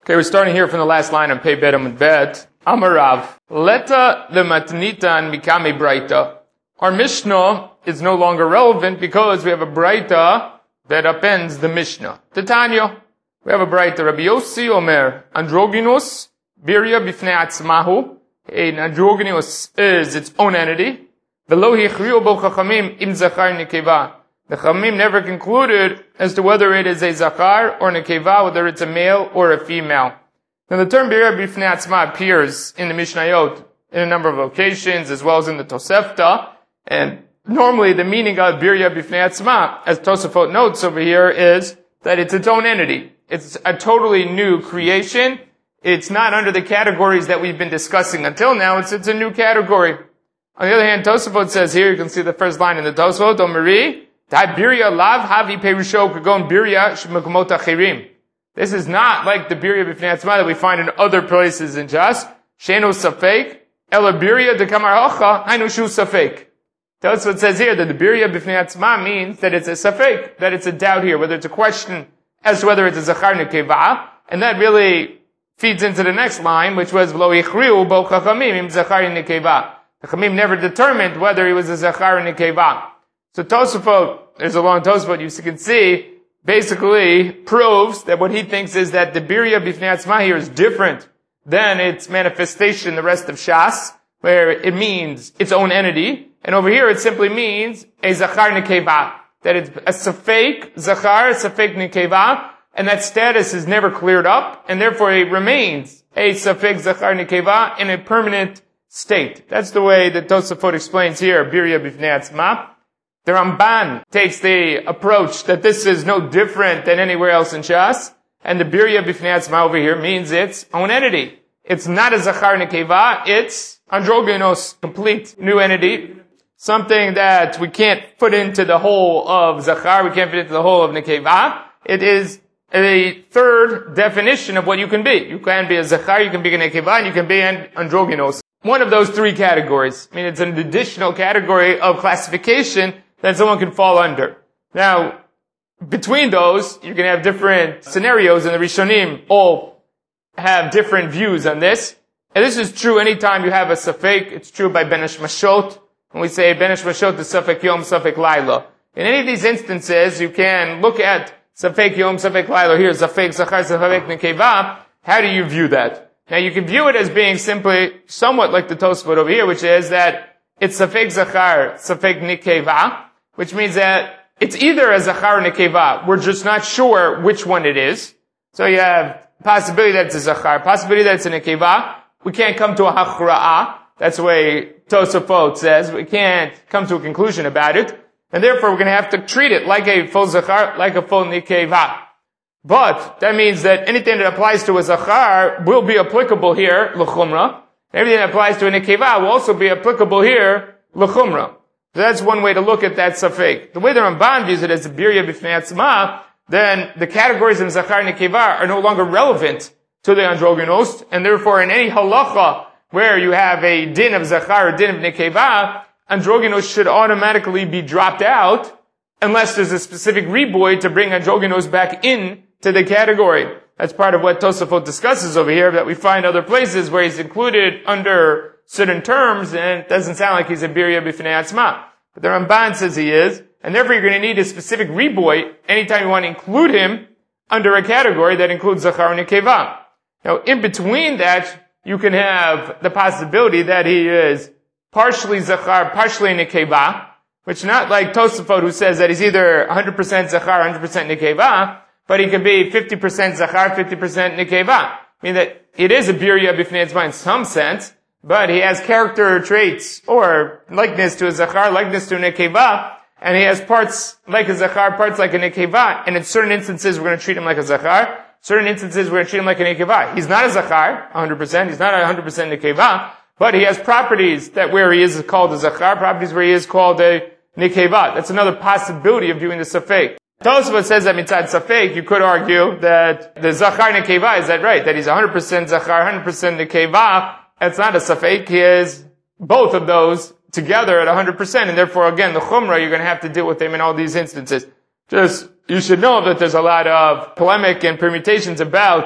Okay, we're starting here from the last line on Pei Bet Amud Bet. Amarav, Leta lematnita and mikame braita. Our Mishnah is no longer relevant because we have a braita that appends the Mishnah. Titania, we have a braita. Rabbi Yossi Omer, androgynous, birya bifnei atzmahu. An androgynous is its own entity. V'lo hichriu bo chachamim im zachar nekeva. The Chachamim never concluded as to whether it is a zachar or nekeva, whether it's a male or a female. Now the term birya bifnei atzma appears in the Mishnayot in a number of locations, as well as in the Tosefta. And normally the meaning of birya bifnei atzma, as Tosafot notes over here, is that it's its own entity. It's a totally new creation. It's not under the categories that we've been discussing until now. It's a new category. On the other hand, Tosafot says here, you can see the first line in the Tosafot, Omeri, birya lav havi perusho kagon birya shemakomot achirim. This is not like the birya bifnei atzma that we find in other places in Jas. Sheno safek, ela birya dekamar hocha, hainu shu safek. That's what it says here, that the birya bifnei atzma means that it's a safek, that it's a doubt here, whether it's a question as to whether it's a zachar nekeva, and that really feeds into the next line, which was v'lo yichriu bo chachamim im zachar nekeva. The Chachamim never determined whether he was a zachar nekeva. So Tosafot, there's a long Tosafot, you can see, basically proves that what he thinks is that the birya bifnei atzma here is different than its manifestation, the rest of Shas, where it means its own entity, and over here it simply means a zachar nekeva, that it's a safek zachar, a safek nekeva, and that status is never cleared up, and therefore it remains a safek zachar nekeva in a permanent state. That's the way that Tosafot explains here, birya bifnei atzma. The Ramban takes the approach that this is no different than anywhere else in Shas, and the birya bifnei atzma over here means its own entity. It's not a zachar nekeva, it's androgynous, complete new entity, something that we can't put into the whole of zachar, we can't fit into the whole of nekeva. It is a third definition of what you can be. You can be a zachar, you can be a nekeva, and you can be an androgynous. One of those three categories. I mean, it's an additional category of classification that someone can fall under. Now, between those, you can have different scenarios, and the Rishonim all have different views on this. And this is true anytime you have a safek. It's true by Ben Hashmashot. When we say Ben Hashmashot is safek yom, safek laila. In any of these instances, you can look at safek yom, safek laila. Here, safek zachar, safek nekeva. How do you view that? Now, you can view it as being simply somewhat like the Tosfot over here, which is that it's safek zachar, safek nekeva, which means that it's either a zachar or nekeva. We're just not sure which one it is. So you have possibility that it's a zachar, possibility that it's a nekeva. We can't come to a hachra'ah. That's the way Tosafot says. We can't come to a conclusion about it. And therefore we're going to have to treat it like a full zachar, like a full nekeva. But that means that anything that applies to a zachar will be applicable here, l'chumra. Everything that applies to a nekeva will also be applicable here, l'chumra. So that's one way to look at that safek. The way the Ramban views it as a birya bifnei atzma, then the categories in zachar and nekeva are no longer relevant to the androgynous, and therefore in any halacha where you have a din of zachar or din of nekeva, androgynous should automatically be dropped out unless there's a specific riboy to bring androgynous back in to the category. That's part of what Tosafot discusses over here, that we find other places where he's included under certain terms, and it doesn't sound like he's a birya bifnei atzma. But the Ramban says he is, and therefore you're going to need a specific riboy anytime you want to include him under a category that includes zachar and nekeva. Now, in between that, you can have the possibility that he is partially zachar, partially nekeva, which not like Tosafot, who says that he's either 100% zachar, 100% nekeva, but he can be 50% zachar, 50% nekeva. I mean that it is a birya bifnei atzma in some sense, but he has character traits, or likeness to a zachar, likeness to a nekeva, and he has parts like a zachar, parts like a nekeva, and in certain instances we're going to treat him like a zachar, certain instances we're going to treat him like a nekeva. He's not a zachar, 100%, he's not 100% nekeva, but he has properties that where he is called a zachar, properties where he is called a nekeva. That's another possibility of viewing the safek. Tosafot says that mitzad safek, you could argue that the zachar nekeva, is that right? That he's 100% zachar, 100% nekeva. It's not a safek, he is both of those together at 100%, and therefore again, the chumrah, you're going to have to deal with him in all these instances. You should know that there's a lot of polemic and permutations about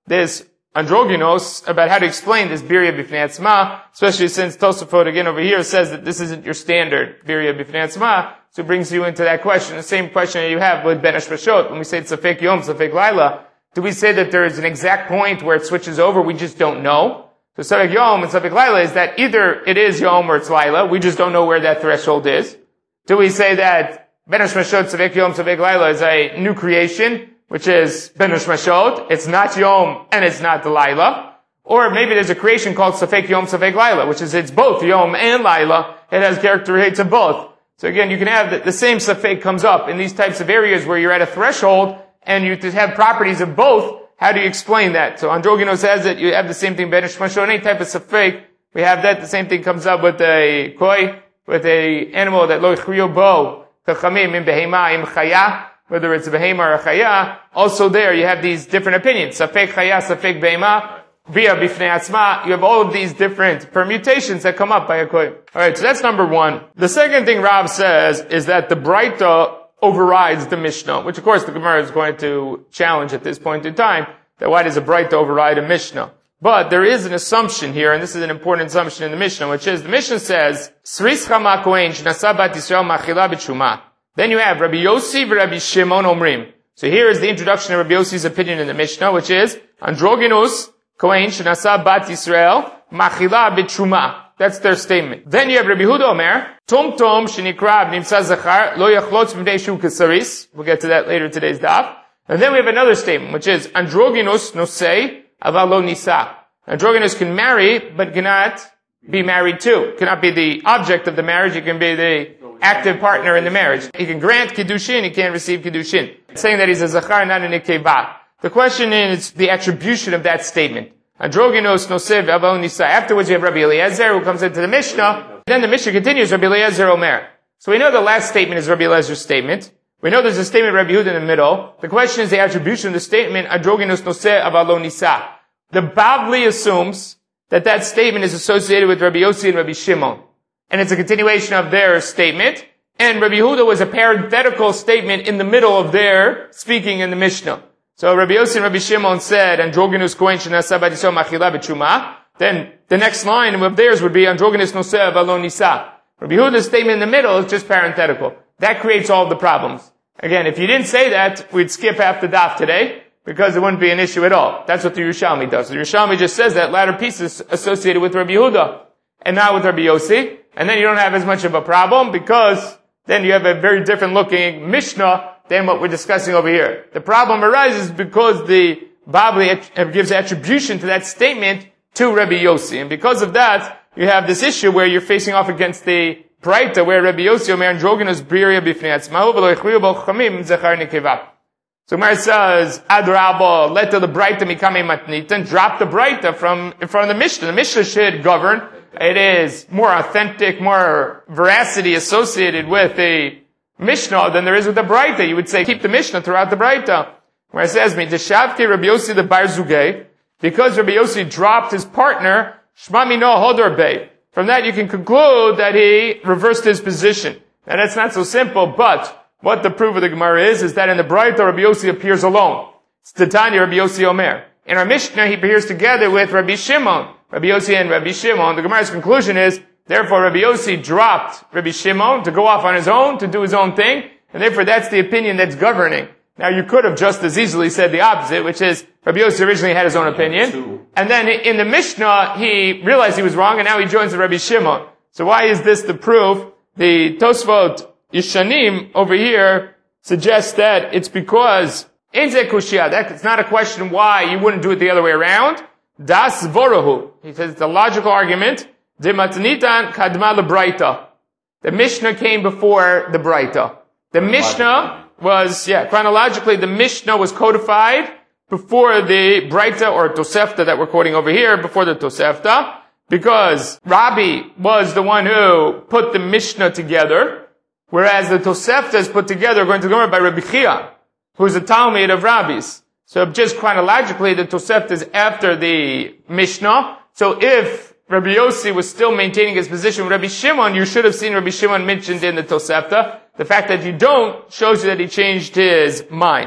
this androgynos, about how to explain this birya b'fnei atzma, especially since Tosafot again over here says that this isn't your standard birya b'fnei atzma, so it brings you into that question, the same question that you have with ben hashmashot. When we say tzafek yom, tzafek laila, do we say that there is an exact point where it switches over? We just don't know. So tzafek yom and tzafek laila is that either it is yom or it's laila, we just don't know where that threshold is. Do we say that ben hashmashot, tzafek yom, tzafek laila is a new creation, which is Ben Hashmashot, it's not Yom and it's not the Laila. Or maybe there's a creation called Safek Yom, Safek Laila, which is it's both Yom and Laila. It has characteristics of both. So again, you can have the same Safek comes up in these types of areas where you're at a threshold and you have properties of both. How do you explain that? So Androgynos says that you have the same thing Ben Hashmashot, any type of Safek, we have that. The same thing comes up with a koi, with a animal that lo yichriyo bo, kachamim, im behema, im chaya, whether it's a behema or a chaya, also there you have these different opinions. Safek chaya, safek behema, via bifnei atzma. You have all of these different permutations that come up by a kohen. Alright, so that's number one. The second thing Rav says is that the Braita overrides the Mishnah, which of course the Gemara is going to challenge at this point in time, that why does a Braita override a Mishnah? But there is an assumption here, and this is an important assumption in the Mishnah, which is the Mishnah says, Sris chama kohen shnasa bat Yisrael machila b'tshuma. Then you have Rabbi Yossi and Rabbi Shimon Omrim. So here is the introduction of Rabbi Yossi's opinion in the Mishnah, which is Androgynos Kohen Shenasa Bat Yisrael Machila B'Truma. That's their statement. Then you have Rabbi Huda Omer Tom Tom Shenikrab Nimsa Zachar Lo Yachlotz B'nei Shu Kesaris. We'll get to that later in today's daf. And then we have another statement, which is Androgynos Nosei Aval Lo Nisa. Androgynos can marry, but cannot be married to. Cannot be the object of the marriage. It can be the active partner in the marriage. He can grant Kiddushin, he can't receive Kiddushin. Saying that he's a Zachar, not a Nekeva. The question is the attribution of that statement. Androgynos nosev aval nisa. Afterwards you have Rabbi Eliezer who comes into the Mishnah. Then the Mishnah continues, Rabbi Eliezer Omer. So we know the last statement is Rabbi Eliezer's statement. We know there's a statement of Rabbi Yehuda in the middle. The question is the attribution of the statement, Androgynos nosev aval nisa. The Bavli assumes that that statement is associated with Rabbi Yossi and Rabbi Shimon. And it's a continuation of their statement. And Rabbi Yehuda was a parenthetical statement in the middle of their speaking in the Mishnah. So Rabbi Yossi and Rabbi Shimon said, Androgynos kohen shenasa bat Yisrael machila b'tshuma. Then the next line of theirs would be Androgynos noseh v'lo nisa. Rabbi Yehuda's statement in the middle is just parenthetical. That creates all of the problems. Again, if you didn't say that, we'd skip half the daf today, because it wouldn't be an issue at all. That's what the Yerushalmi does. The Yerushalmi just says that latter piece is associated with Rabbi Yehuda, and not with Rabbi Yossi. And then you don't have as much of a problem because then you have a very different looking Mishnah than what we're discussing over here. The problem arises because the Bavli gives attribution to that statement to Rabbi Yossi. And because of that, you have this issue where you're facing off against the Braita where Rabbi Yossi Omer Androgynos birya b'fnei atzmahu v'lo yichriyu bo chachamim zechar nekeva. So Gemara says, Adrabah, let the Braita mikame matnitan, drop the Braita from in front of the Mishnah. The Mishnah should govern. It is more authentic, more veracity associated with the Mishnah than there is with the Braita. You would say, keep the Mishnah throughout the Braita. Where it says, Deshavke Rabbi Yossi the Bar Zugay, because Rabbi Yossi dropped his partner, Shma Mino Hodor Bey. From that you can conclude that he reversed his position. Now that's not so simple, but what the proof of the Gemara is that in the Braita Rabbi Yossi appears alone. It's the Tanya Rabbi Yossi Omer. In our Mishnah he appears together with Rabbi Shimon. Rabbi Yossi and Rabbi Shimon. The Gemara's conclusion is, therefore Rabbi Yossi dropped Rabbi Shimon to go off on his own, to do his own thing, and therefore that's the opinion that's governing. Now you could have just as easily said the opposite, which is Rabbi Yossi originally had his own opinion, and then in the Mishnah he realized he was wrong, and now he joins the Rabbi Shimon. So why is this the proof? The Tosfot Yishanim over here suggests that it's because in Zekushia, it's not a question why you wouldn't do it the other way around. Das Vorahu. He says it's a logical argument. De matnitan kadma lebraita. The Mishnah came before the Braita. The Mishnah was, chronologically, the Mishnah was codified before the Braita or Tosefta that we're quoting over here, before the Tosefta, because Rabbi was the one who put the Mishnah together, whereas the Tosefta is put together, according to the Gemara, by Rabbi Chia, who's a Talmud of Rabbis. So just chronologically, the Tosefta is after the Mishnah. So if Rabbi Yossi was still maintaining his position with Rabbi Shimon, you should have seen Rabbi Shimon mentioned in the Tosefta. The fact that you don't shows you that he changed his mind.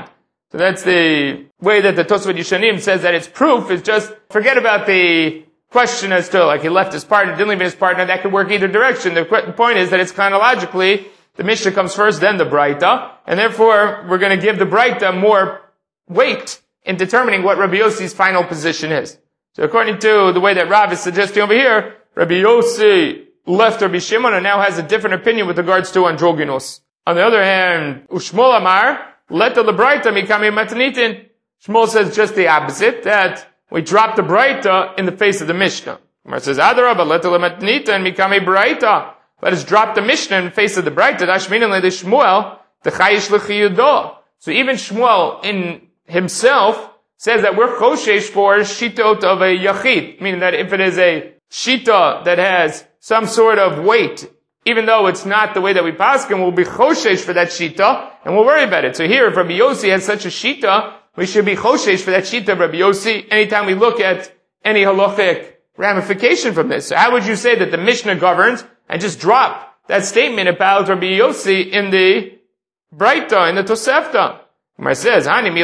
So that's the way that the Tosfot Yishanim says that its proof is just, forget about the question as to, like, he left his partner, didn't leave his partner, that could work either direction. The point is that it's chronologically, the Mishnah comes first, then the Braita, and therefore, we're going to give the Braita more weight in determining what Rabbi Yossi's final position is. So according to the way that Rav is suggesting over here, Rabbi Yossi left Rabbi Shimon and now has a different opinion with regards to androgynous. On the other hand, Ushmol Amar, let the Braita mikame matnitin. Shmuel says just the opposite, that we drop the Braita in the face of the Mishnah. Gemara says, Adarabah, let the matnitin mikame Braita. Let us drop the Mishnah in the face of the Braita. Dashminan le Shmuel, the chayish l'chiyudo. So even Shmuel in himself says that we're choshesh for shitot of a yachid, meaning that if it is a shita that has some sort of weight, even though it's not the way that we paskin, we'll be choshesh for that shita, and we'll worry about it. So here, if Rabbi Yossi has such a shita, we should be choshesh for that shita of Rabbi Yossi anytime we look at any halachic ramification from this. So how would you say that the Mishnah governs and just drop that statement about Rabbi Yossi in the Braita, in the Tosefta? Gemara says,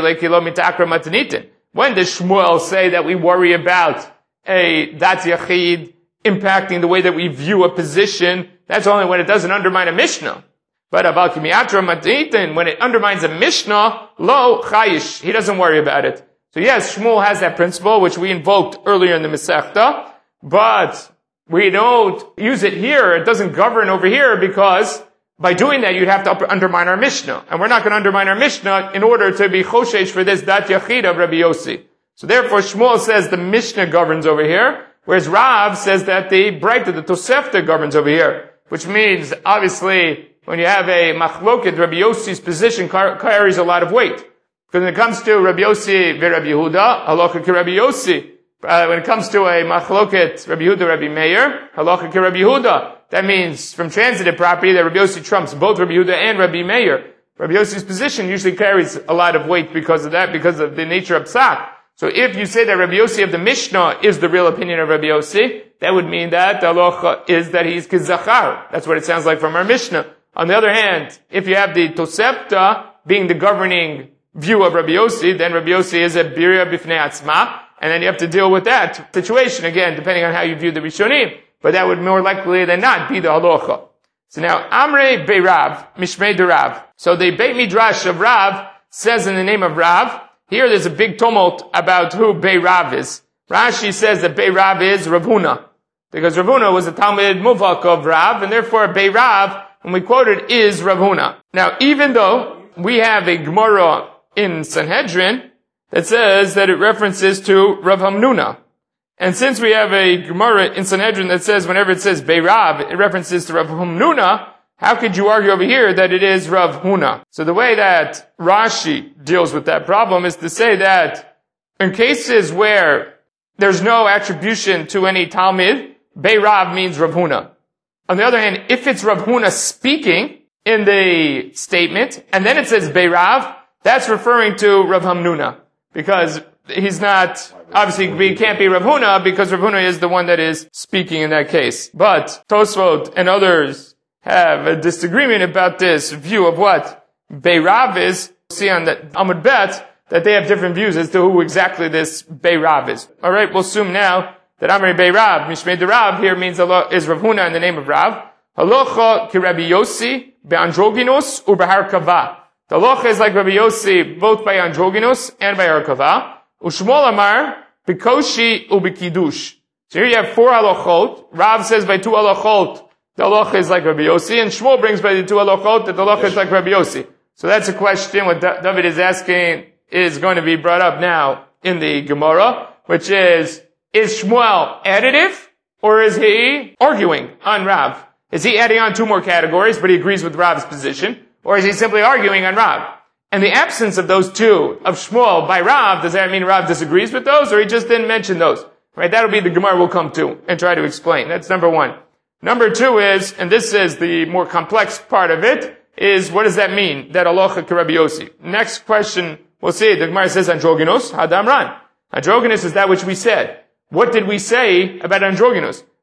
when does Shmuel say that we worry about a dat yachid impacting the way that we view a position? That's only when it doesn't undermine a Mishnah. But about kimiyatra matnitin, when it undermines a Mishnah, lo chayish, he doesn't worry about it. So yes, Shmuel has that principle, which we invoked earlier in the Masechta, but we don't use it here. It doesn't govern over here because by doing that, you'd have to undermine our Mishnah. And we're not going to undermine our Mishnah in order to be choshesh for this dat yachid of Rabbi Yossi. So therefore, Shmuel says the Mishnah governs over here, whereas Rav says that the Braita, the Tosefta, governs over here. Which means, obviously, when you have a machloket, Rabbi Yossi's position carries a lot of weight. Because when it comes to Rabbi Yossi v'Rabbi Yehuda, halacha ki Rabbi Yossi. When it comes to a machloket, Rabbi Yehuda, Rabbi Meir, halacha ki Rabbi Yehuda. That means, from transitive property, that Rabbi Yossi trumps both Rabbi Yehuda and Rabbi Meir. Rabbi Yossi's position usually carries a lot of weight because of that, because of the nature of psak. So if you say that Rabbi Yossi of the Mishnah is the real opinion of Rabbi Yossi, that would mean that the halacha is that he's kizachar. That's what it sounds like from our Mishnah. On the other hand, if you have the Tosefta being the governing view of Rabbi Yossi, then Rabbi Yossi is a birya bifnei atzma, and then you have to deal with that situation, again, depending on how you view the Rishonim. But that would more likely than not be the halacha. So now, Amrei Bei Rav, Mishmei de Rav. So the Beit Midrash of Rav says in the name of Rav, here there's a big tumult about who Bei Rav is. Rashi says that Bei Rav is Rav Huna, because Rav Huna was a Talmid Muvak of Rav, and therefore Bei Rav, when we quote it, is Rav Huna. Now, even though we have a Gemara in Sanhedrin that says that it references to Rav Hamnuna, and since we have a Gemara in Sanhedrin that says whenever it says Bei Rav, it references to Rav Hamnuna, how could you argue over here that it is Rav Huna? So the way that Rashi deals with that problem is to say that in cases where there's no attribution to any Talmid, Bei Rav means Rav Huna. On the other hand, if it's Rav Huna speaking in the statement, and then it says Bei Rav, that's referring to Rav Hamnuna. Because he's not, obviously he can't be Rav Huna because Rav Huna is the one that is speaking in that case. But Tosfot and others have a disagreement about this view of what Bei Rav is. See on the Amud Bet that they have different views as to who exactly this Bei Rav is. Alright, we'll assume now that Amrei Bei Rav, Mishmei de Rav here means is Rav Huna in the name of Rav. Halacha ki Rabbi Yossi be'androginos u'beharkava. The halacha is like Rabbi Yossi both by androginos and by harkava. Ushmol Amar bikoshi u'bekidush. So here you have 4 halachot. Rav says by 2 halachot the halacha is like Rabbi Yossi, and Shmuel brings by the 2 halachot that the halacha is like Rabbi Yossi. So that's a question what David is asking is going to be brought up now in the Gemara, which is Shmuel additive, or is he arguing on Rav? Is he adding on 2 more categories, but he agrees with Rav's position, or is he simply arguing on Rav? And the absence of those 2, of Shmuel by Rav, does that mean Rav disagrees with those, or he just didn't mention those? Right, that'll be the Gemara we'll come to and try to explain. That's number 1. Number 2 is, and this is the more complex part of it, is what does that mean? That halacha ki Rabbi Yossi. Next question, we'll see. The Gemara says androgynous, hadamran. Androgynous is that which we said. What did we say about androgynous?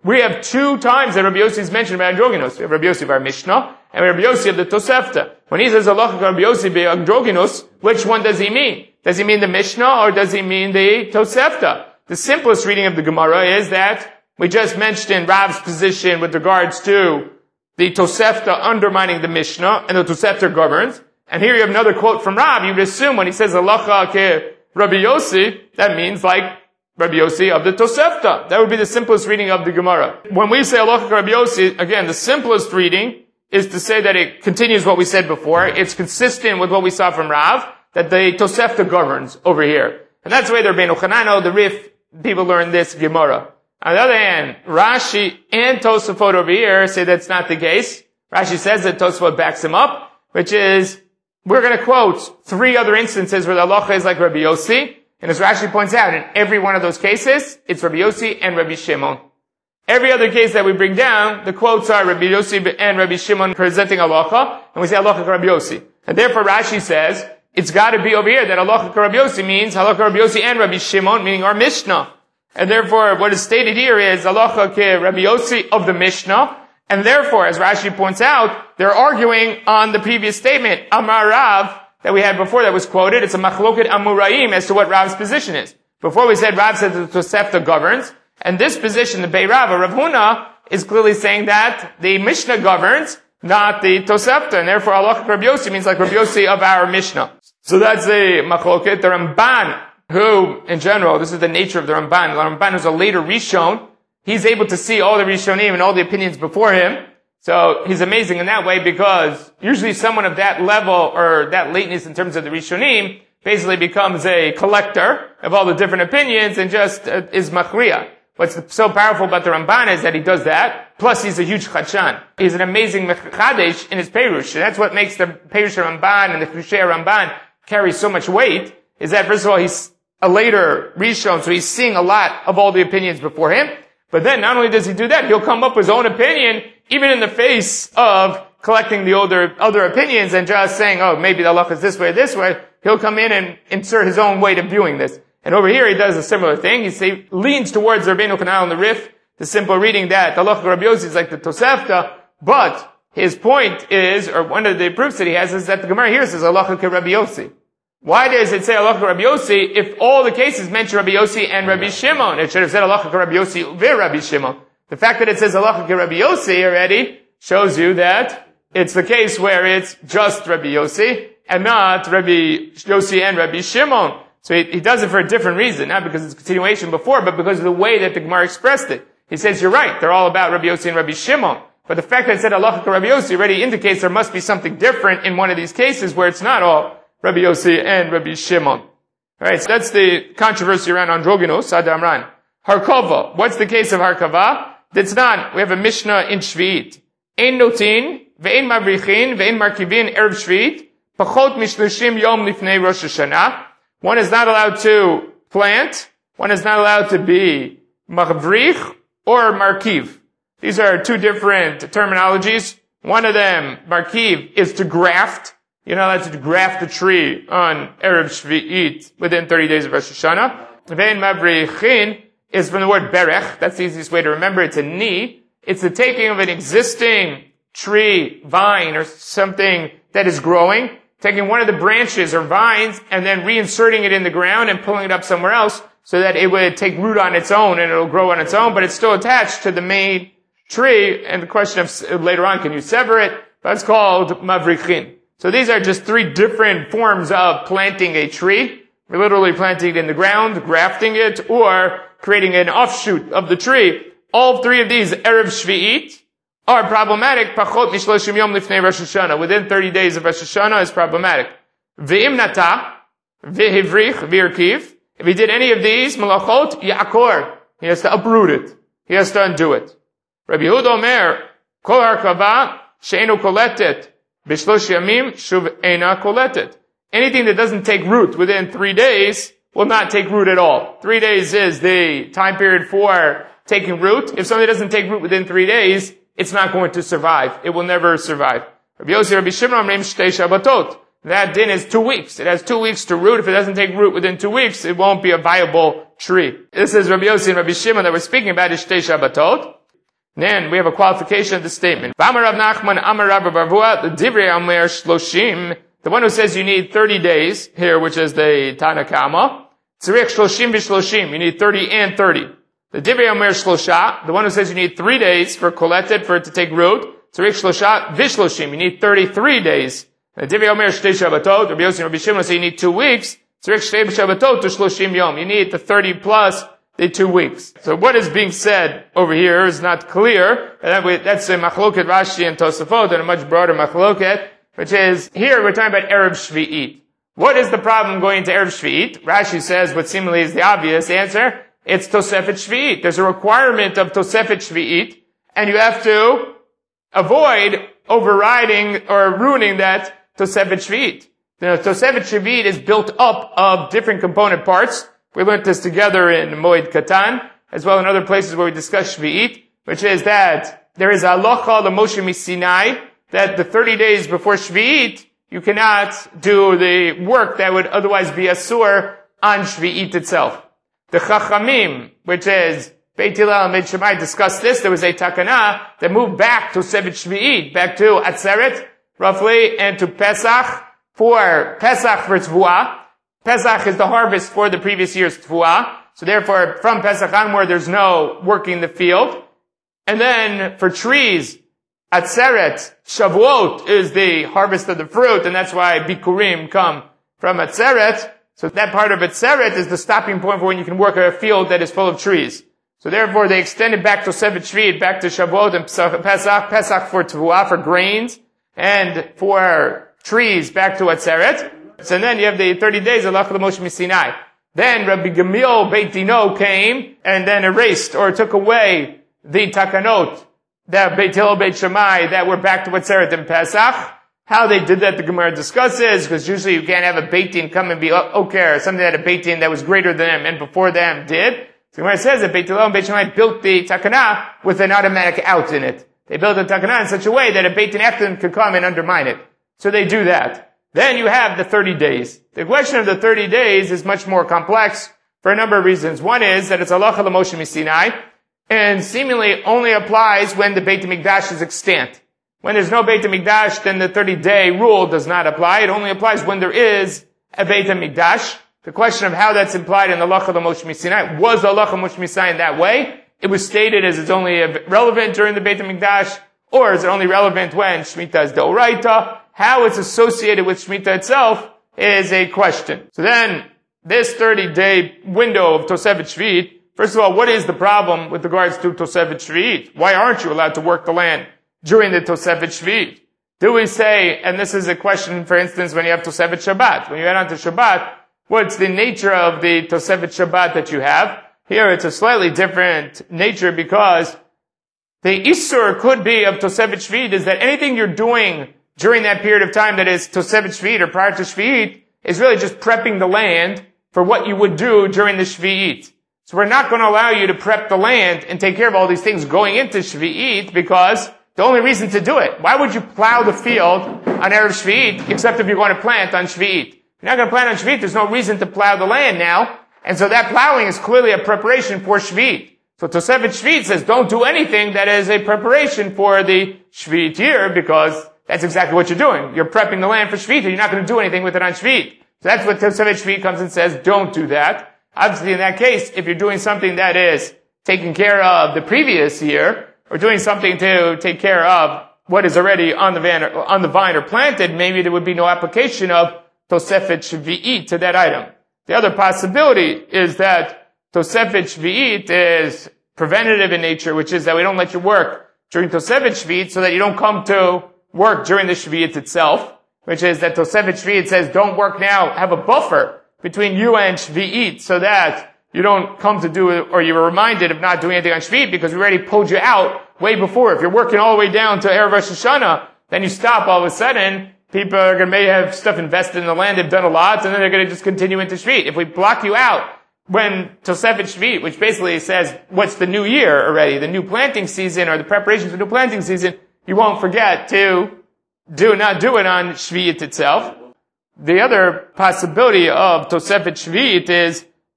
we have two times that Rabbi Yossi is mentioned by androgynous. We have Rabbi Yossi of our Mishnah, and we have Rabbi Yossi of the Tosefta. When he says halacha Rabbi Yossi be androgynous, which one does he mean? Does he mean the Mishnah, or does he mean the Tosefta? The simplest reading of the Gemara is that we just mentioned Rav's position with regards to the Tosefta undermining the Mishnah, and the Tosefta governs. And here you have another quote from Rav. You would assume when he says halacha ke Rabbi Yossi, that means like Rabbi Yossi of the Tosefta. That would be the simplest reading of the Gemara. When we say halacha ke Rabbi Yossi, again, the simplest reading is to say that it continues what we said before. It's consistent with what we saw from Rav, that the Tosefta governs over here. And that's the way the Rabbeinu Chanano, the Rif, people learn this Gemara. On the other hand, Rashi and Tosafot over here say that's not the case. Rashi says that Tosafot backs him up, which is, we're going to quote 3 other instances where the halacha is like Rabbi Yossi. And as Rashi points out, in every one of those cases, it's Rabbi Yossi and Rabbi Shimon. Every other case that we bring down, the quotes are Rabbi Yossi and Rabbi Shimon presenting halacha, and we say halacha Rabbi Yossi. And therefore Rashi says, it's got to be over here that halacha Rabbi Yossi means halacha Rabbi Yossi and Rabbi Shimon, meaning our Mishnah. And therefore, what is stated here is halacha ke Rabbi Yossi of the Mishnah. And therefore, as Rashi points out, they're arguing on the previous statement, Amar Rav, that we had before that was quoted. It's a machloket amuraim as to what Rav's position is. Before we said Rav said that the Tosefta governs. And this position, the Bei Rav, or Rav Huna, is clearly saying that the Mishnah governs, not the Tosefta. And therefore, halacha Rabbi Yossi means like Rabbi Yossi of our Mishnah. So that's the machloket. The Ramban, who, in general, this is the nature of the Ramban. The Ramban is a later Rishon. He's able to see all the Rishonim and all the opinions before him. So he's amazing in that way because usually someone of that level or that lateness in terms of the Rishonim basically becomes a collector of all the different opinions and just is machriya. What's so powerful about the Ramban is that he does that. Plus he's a huge chachan. He's an amazing mechadesh in his Perush. And that's what makes the Perush Ramban and the Chushay Ramban carry so much weight, is that first of all he's a later Rishon, so he's seeing a lot of all the opinions before him. But then not only does he do that, he'll come up with his own opinion, even in the face of collecting the other opinions and just saying, oh, maybe the halacha is this way. He'll come in and insert his own way of viewing this. And over here he does a similar thing. He leans towards Rabbeinu Chananel on the Rif, the simple reading that the halacha Rabbi Yossi is like the Tosefta, but his point is, or one of the proofs that he has is that the Gemara here says halacha ke Rabbi Yossi. Why does it say halacha Rabbi Yossi if all the cases mention Rabbi Yossi and Rabbi Shimon? It should have said halacha Rabbi Yossi ve Rabbi Shimon. The fact that it says halacha Rabbi Yossi already shows you that it's the case where it's just Rabbi Yossi and not Rabbi Yossi and Rabbi Shimon. So he does it for a different reason, not because it's a continuation before, but because of the way that the Gemara expressed it. He says, you're right, they're all about Rabbi Yossi and Rabbi Shimon. But the fact that it said halacha Rabbi Yossi already indicates there must be something different in one of these cases where it's not all Rabbi Yossi and Rabbi Shimon. Alright, so that's the controversy around androgynous, Ad Amran. Harkava. What's the case of Harkava? That's not. We have a Mishnah in Shvi'it. Ein notin, ve'ein mavrichin, ve'ein markivin erev Shvi'it, pachot mishloshim yom lifnei Rosh Hashanah. One is not allowed to plant. One is not allowed to be mavrich or markiv. These are two different terminologies. One of them, markiv, is to graft. You're not allowed to graft a tree on Erev Shvi'it within 30 days of Rosh Hashanah. Ve'en mavrichin is from the word berech. That's the easiest way to remember. It's a ni. It's the taking of an existing tree, vine, or something that is growing, taking one of the branches or vines and then reinserting it in the ground and pulling it up somewhere else so that it would take root on its own and it'll grow on its own, but it's still attached to the main tree. And the question of later on, can you sever it? That's called mavrichin. So these are just 3 different forms of planting a tree. We're literally planting it in the ground, grafting it, or creating an offshoot of the tree. All 3 of these, Erev Shvi'it, are problematic. Pachot mishloshim yom lifnei Rosh Hashanah. Within 30 days of Rosh Hashanah is problematic. Ve'im nata, ve'hivrich, ve'irkiv. If he did any of these, malachot, ya'akor. He has to uproot it. He has to undo it. Rabbi Yehuda Omer, kol harkava, she'enu koletet. Bishlosh yamim shuv eina koletet. Anything that doesn't take root within 3 days will not take root at all. 3 days is the time period for taking root. If something doesn't take root within 3 days, it's not going to survive. It will never survive. Rabbi Yossi, Rabbi Shimon, Amrim Shtei Shabbatot. That din is 2 weeks. It has 2 weeks to root. If it doesn't take root within 2 weeks, it won't be a viable tree. This is Rabbi Yossi and Rabbi Shimon that we're speaking about is Shtei Shabbatot. Then we have a qualification of the statement. V'amar Rav Nachman, Amar Rav Barvua, the Divrei Omer Shloshim, the one who says you need 30 days here, which is the Tana Kama. Tzarich Shloshim v'Shloshim, you need 30 and 30. The Divrei Omer Shlosha, the one who says you need 3 days for collected, for it to take root. Tzarich Shlosha v'Shloshim, you need 33 days. The Divrei Omer Shtei Shabbatot, Rabbi Yossi and Rabbi Shimon say you need 2 weeks. Tzarich Shtei Shabbatot to Shloshim Yom, you need the 30 plus the 2 weeks. So what is being said over here is not clear. That's a machloket Rashi and Tosafot, and a much broader machloket, which is, here we're talking about Erev Shvi'it. What is the problem going into Erev Shvi'it? Rashi says what seemingly is the obvious answer. It's Tosefet Shvi'it. There's a requirement of Tosefet Shvi'it, and you have to avoid overriding or ruining that Tosefet Shvi'it. The Tosefet Shvi'it is built up of different component parts. We learned this together in Moed Katan, as well in other places where we discuss Shvi'it, which is that there is a halacha l'Moshe Sinai, that the 30 days before Shvi'it, you cannot do the work that would otherwise be asur on Shvi'it itself. The Chachamim, which is Beit Hillel and Beit Shammai, discussed this. There was a takana that moved back to Sevet Shvi'it, back to Atzeret, roughly, and to Pesach, for Tvuah. Pesach is the harvest for the previous year's Tvuah. So therefore, from Pesach onward, there's no working the field. And then, for trees, Atzeret, Shavuot is the harvest of the fruit, and that's why Bikurim come from Atzeret. So that part of Atzeret is the stopping point for when you can work a field that is full of trees. So therefore, they extended back to Sevet Shvi'it, back to Shavuot and Pesach for Tvuah, for grains, and for trees back to Atzeret. So then you have the 30 days of Halacha l'Moshe Sinai. Then Rabbi Gamliel Beit Dino came and then erased or took away the takanot that Beit Hillel, Beit Shammai, that were back to Atzeret and Pesach. How they did that, the Gemara discusses, because usually you can't have a Beit Din come and be okay, or something that a Beit Din that was greater than them and before them did. So the Gemara says that Beit Hillel and Beit Shammai built the takana with an automatic out in it. They built the takana in such a way that a Beit Din after them could come and undermine it. So they do that. Then you have the 30 days. The question of the 30 days is much more complex for a number of reasons. One is that it's halacha l'Moshe Sinai, and seemingly only applies when the Beit HaMikdash is extant. When there's no Beit HaMikdash, then the 30-day rule does not apply. It only applies when there is a Beit HaMikdash. The question of how that's implied in the halacha l'Moshe Sinai, was the halacha l'Moshe Sinai in that way? It was stated as it's only relevant during the Beit HaMikdash, or is it only relevant when Shemitah is D'Oraita? How it's associated with Shemitah itself is a question. So then, this 30-day window of Tosefet Shvi'it, first of all, what is the problem with regards to Tosefet Shvi'it? Why aren't you allowed to work the land during the Tosefet Shvi'it? Do we say, and this is a question, for instance, when you have Tosefet Shabbat, when you head on to Shabbat, what's the nature of the Tosefet Shabbat that you have? Here it's a slightly different nature because the Isur could be of Tosefet Shvi'it is that anything you're doing during that period of time that is Tosefet Shvi'it or prior to Shvi'it is really just prepping the land for what you would do during the Shvi'it. So we're not going to allow you to prep the land and take care of all these things going into Shvi'it because the only reason to do it. Why would you plow the field on Erev Shvi'it except if you're going to plant on Shvi'it? If you're not going to plant on Shvi'it, there's no reason to plow the land now. And so that plowing is clearly a preparation for Shvi'it. So Tosefet Shvi'it says don't do anything that is a preparation for the Shvi'it year because that's exactly what you're doing. You're prepping the land for Shvi'it and you're not going to do anything with it on Shvi'it. So that's what Tosefet Shvi'it comes and says, don't do that. Obviously in that case, if you're doing something that is taking care of the previous year, or doing something to take care of what is already on the vine or planted, maybe there would be no application of Tosefet Shvi'it to that item. The other possibility is that Tosefet Shvi'it is preventative in nature, which is that we don't let you work during Tosefet Shvi'it so that you don't come to work during the Shvi'it itself, which is that Tosefet Shvi'it says don't work now, have a buffer between you and Shvi'it so that you don't come to do it, or you're reminded of not doing anything on Shvi'it because we already pulled you out way before. If you're working all the way down to Erev Rosh Hashanah, then you stop all of a sudden, people are going to may have stuff invested in the land, they've done a lot, and then they're going to just continue into Shvi'it. If we block you out when Tosefet Shvi'it, which basically says what's the new year already, the new planting season or the preparations for the new planting season, you won't forget to not do it on Shvi'it itself. The other possibility of Tosefet Shvi'it is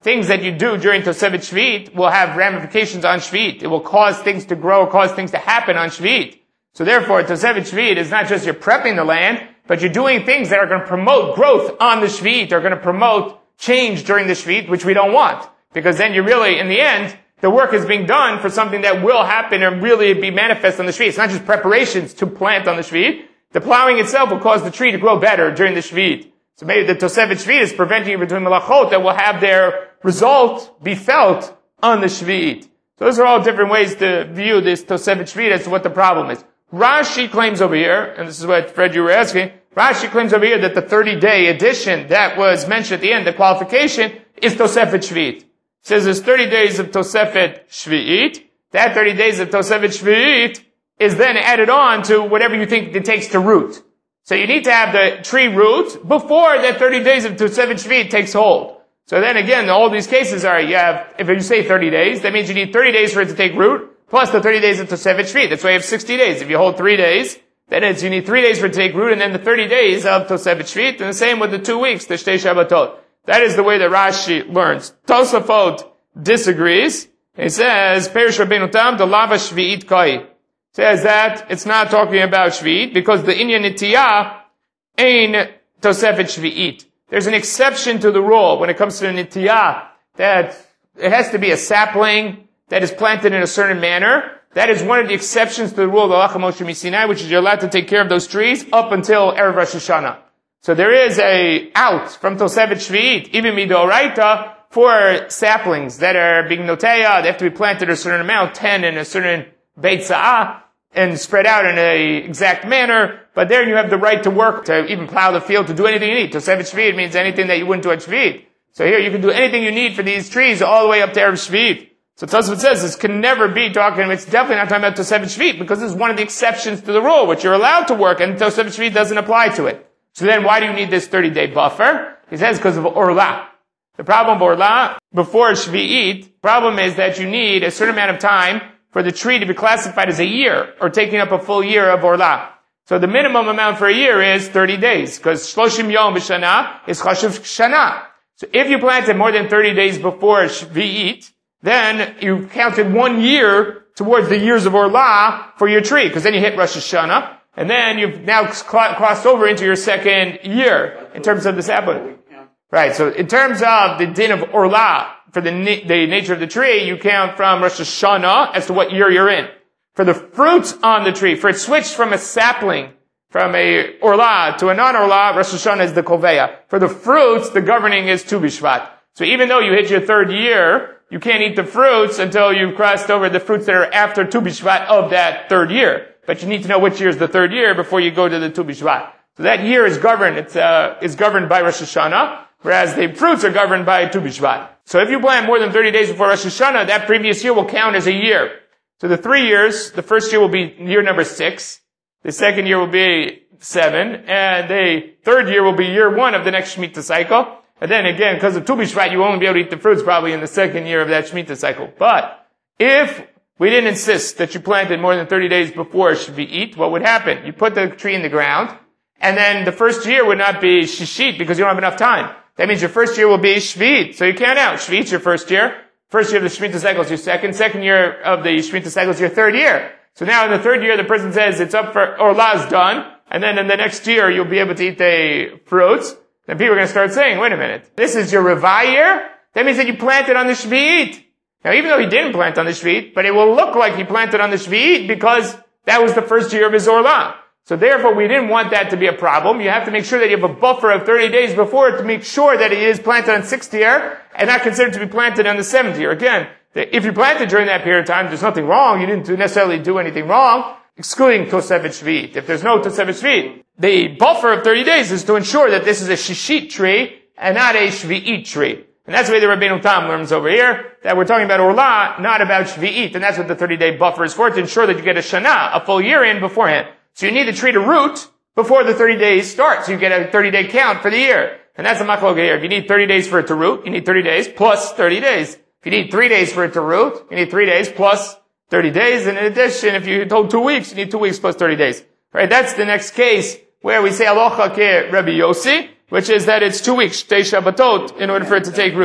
things that you do during Tosefet Shvi'it will have ramifications on Shvi'it. It will cause things to grow, cause things to happen on Shvi'it. So therefore, Tosefet Shvi'it is not just you're prepping the land, but you're doing things that are going to promote growth on the Shvi'it, are going to promote change during the Shvi'it, which we don't want. Because then you really, in the end, the work is being done for something that will happen and really be manifest on the Shvi'it. It's not just preparations to plant on the Shvi'it. The plowing itself will cause the tree to grow better during the Shvi'it. So maybe the Tosefet Shvi'it is preventing you from doing melachot that will have their result be felt on the Shvi'it. So those are all different ways to view this Tosefet Shvi'it as to what the problem is. Rashi claims over here, and this is what Fred, you were asking, Rashi claims over here that the 30-day addition that was mentioned at the end, the qualification, is Tosefet Shvi'it. It says there's 30 days of Tosefet Shvi'it. That 30 days of Tosefet Shvi'it is then added on to whatever you think it takes to root. So you need to have the tree root before that 30 days of Tosefet Shvi'it takes hold. So then again, all these cases are, you have, if you say 30 days, that means you need 30 days for it to take root, plus the 30 days of Tosefet Shvi'it. That's why you have 60 days. If you hold 3 days, then you need 3 days for it to take root, and then the 30 days of Tosefet Shvi'it, and the same with the 2 weeks, the Shtei Shabbatot. That is the way that Rashi learns. Tosafot disagrees. He says, Perish Rabbeinu Tam, the lava Shvi'it Kai. Says that it's not talking about Shvi'it, because the Inyan Nitiyah ain't Tosefet Shvi'it. There's an exception to the rule when it comes to the Nitiyah, that it has to be a sapling that is planted in a certain manner. That is one of the exceptions to the rule of the Halacha Moshe Misinai, which is you're allowed to take care of those trees up until Erev Rosh Hashanah. So there is a out from Tosefet Shvi'it, even Midoraita, for saplings that are being noteya. They have to be planted a certain amount, 10 in a certain Beit Sa'ah, and spread out in a exact manner. But there you have the right to work, to even plow the field, to do anything you need. Tosefet Shvi'it means anything that you wouldn't do at Shvi'it. So here you can do anything you need for these trees all the way up to Erev Shvi'it. So Tosafot says this can never be talking, it's definitely not talking about Tosefet Shvi'it, because this is one of the exceptions to the rule, which you're allowed to work, and Tosefet Shvi'it doesn't apply to it. So then why do you need this 30-day buffer? He says because of Orla. The problem of Orla, before Shvi'it, problem is that you need a certain amount of time for the tree to be classified as a year, or taking up a full year of Orla. So the minimum amount for a year is 30 days, because Shloshim Yom B'Shana is Chashuv Shana. So if you planted more than 30 days before Shvi'it, then you counted 1 year towards the years of Orla for your tree, because then you hit Rosh Hashanah, and then you've now crossed over into your second year in terms of the sapling. Right, so in terms of the din of Orla, for the nature of the tree, you count from Rosh Hashanah as to what year you're in. For the fruits on the tree, for it switched from a sapling, from a Orla to a non-Orla, Rosh Hashanah is the Koveya. For the fruits, the governing is Tu B'Shvat. So even though you hit your third year, you can't eat the fruits until you've crossed over the fruits that are after Tu B'Shvat of that third year. But you need to know which year is the third year before you go to the Tu B'Shvat. So that year is governed, is governed by Rosh Hashanah, whereas the fruits are governed by Tu B'Shvat. So if you plant more than 30 days before Rosh Hashanah, that previous year will count as a year. So the 3 years, the first year will be year number 6, the second year will be 7, and the third year will be year 1 of the next Shemitah cycle. And then again, because of Tu B'Shvat, you won't be able to eat the fruits probably in the second year of that Shemitah cycle. But if we didn't insist that you planted more than 30 days before Shvi'it, what would happen? You put the tree in the ground, and then the first year would not be Shishit because you don't have enough time. That means your first year will be Shvi'it. So you count out. Shvi'it's your first year. First year of the Shemitah cycle is your second. Second year of the Shemitah cycle is your third year. So now in the third year, the person says it's up for Orla's done, and then in the next year, you'll be able to eat the fruits. Then people are going to start saying, wait a minute, this is your Revai year? That means that you planted on the Shvi'it. Now even though he didn't plant on the Shvi'it, but it will look like he planted on the Shvi'it because that was the first year of his Orla. So therefore, we didn't want that to be a problem. You have to make sure that you have a buffer of 30 days before it to make sure that it is planted on 6th year and not considered to be planted on the 7th year. Again, if you planted during that period of time, there's nothing wrong. You didn't necessarily do anything wrong, excluding Tosefet Shvi'it. If there's no Tosefet Shvi'it, the buffer of 30 days is to ensure that this is a Shishit tree and not a Shvi'it tree. And that's the way the Rabbeinu Tam learns over here, that we're talking about Orla, not about Shvi'it. And that's what the 30-day buffer is for, to ensure that you get a Shana, a full year in beforehand. So you need the tree to root before the 30 days start. So you get a 30-day count for the year. And that's the machloka here. If you need 30 days for it to root, you need 30 days plus 30 days. If you need 3 days for it to root, you need 3 days plus 30 days. And in addition, if you told 2 weeks, you need 2 weeks plus 30 days. Right? That's the next case where we say alocha ke Rabbi Yossi, which is that it's 2 weeks, Shtei Shabbatot, in order for it to take root.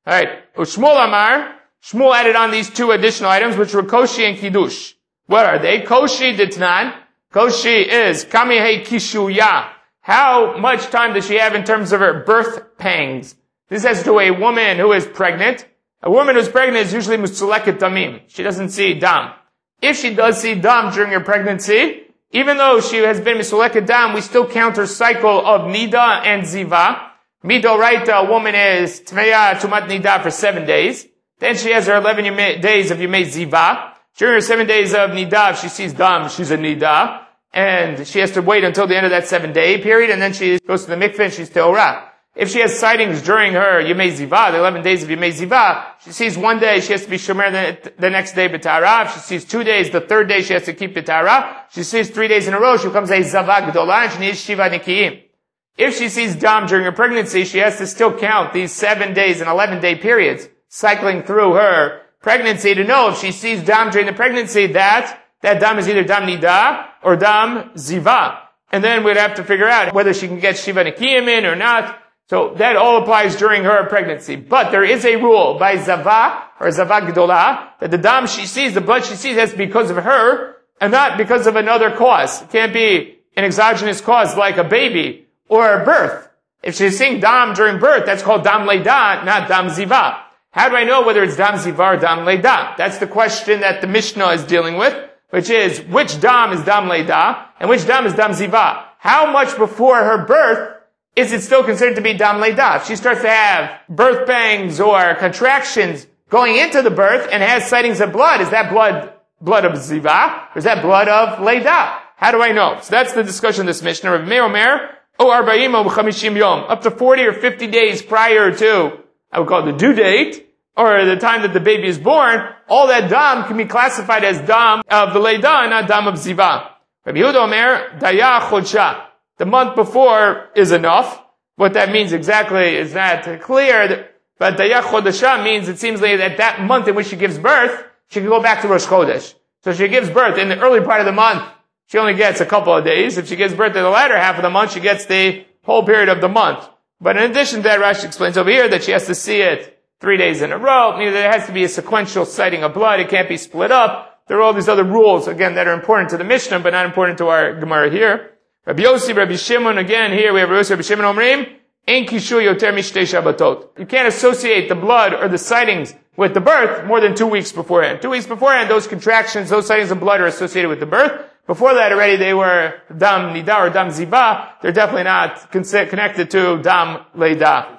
Alright. Ushmuel Amar, Shmuel added on these two additional items, which were Koshi and Kiddush. What are they? Koshi Ditnan. Koshi is Kamihei Kishuya. How much time does she have in terms of her birth pangs? This has to do with a woman who is pregnant. A woman who's pregnant is usually Musuleket Damim. She doesn't see Dam. If she does see Dam during her pregnancy, even though she has been Musuleket Dam, we still count her cycle of Nida and Ziva. Midoraita, a woman is Tmeya Tumat Nida for 7 days. Then she has her 11 days of Yemei Ziva. During her 7 days of Nida, if she sees Dam, she's a Nida. And she has to wait until the end of that 7-day period, and then she goes to the mikveh and she's Teorah. If she has sightings during her Yemei Ziva, the 11 days of Yemei Ziva, she sees 1 day, she has to be Shomer the next day B'Tara. If she sees 2 days, the 3rd day she has to keep B'Tara. She sees 3 days in a row, she becomes a Zavah Gdolah, and she needs Shiva Nikiyim. If she sees Dam during her pregnancy, she has to still count these 7 days and 11-day periods, cycling through her pregnancy to know if she sees Dam during the pregnancy that Dam is either Dam Nida or Dam Ziva. And then we'd have to figure out whether she can get Shiva Nikiyim in or not. So that all applies during her pregnancy. But there is a rule by Zavah or Zavah Gdolah that the Dam she sees, the blood she sees, has to be because of her and not because of another cause. It can't be an exogenous cause like a baby or a birth. If she's seeing Dam during birth, that's called Dam Leida, not Dam Ziva. How do I know whether it's Dam Ziva or Dam Leida? That's the question that the Mishnah is dealing with, which is which Dam is Dam Leida and which Dam is Dam Ziva. How much before her birth is it still considered to be Dam Leida? If she starts to have birth pangs or contractions going into the birth and has sightings of blood, is that blood of Ziva or is that blood of Leida? How do I know? So that's the discussion of this Mishnah. Rav Meir Omer, O Arba'im O B'Chamishim Yom, up to 40 or 50 days prior to, I would call it the due date, or the time that the baby is born, all that Dam can be classified as Dam of the Leida, not Dam of Ziva. Rabbi Yehuda Omer, Daya Chodsha. The month before is enough. What that means exactly is not clear, but Daya Chodesha means it seems like that month in which she gives birth, she can go back to Rosh Chodesh. So she gives birth in the early part of the month, she only gets a couple of days. If she gives birth in the latter half of the month, she gets the whole period of the month. But in addition to that, Rashi explains over here that she has to see it 3 days in a row, meaning there has to be a sequential sighting of blood, it can't be split up. There are all these other rules, again, that are important to the Mishnah, but not important to our Gemara here. Rabbi Yossi, Rabbi Shimon, again, here we have Rabbi Yossi, Rabbi Shimon Omrim, Ein kishu yoter mishtei Shabbatot. You can't associate the blood or the sightings with the birth more than 2 weeks beforehand. 2 weeks beforehand, those contractions, those sightings of blood are associated with the birth. Before that already they were Dam Nida or Dam Ziva. They're definitely not connected to Dam Leida.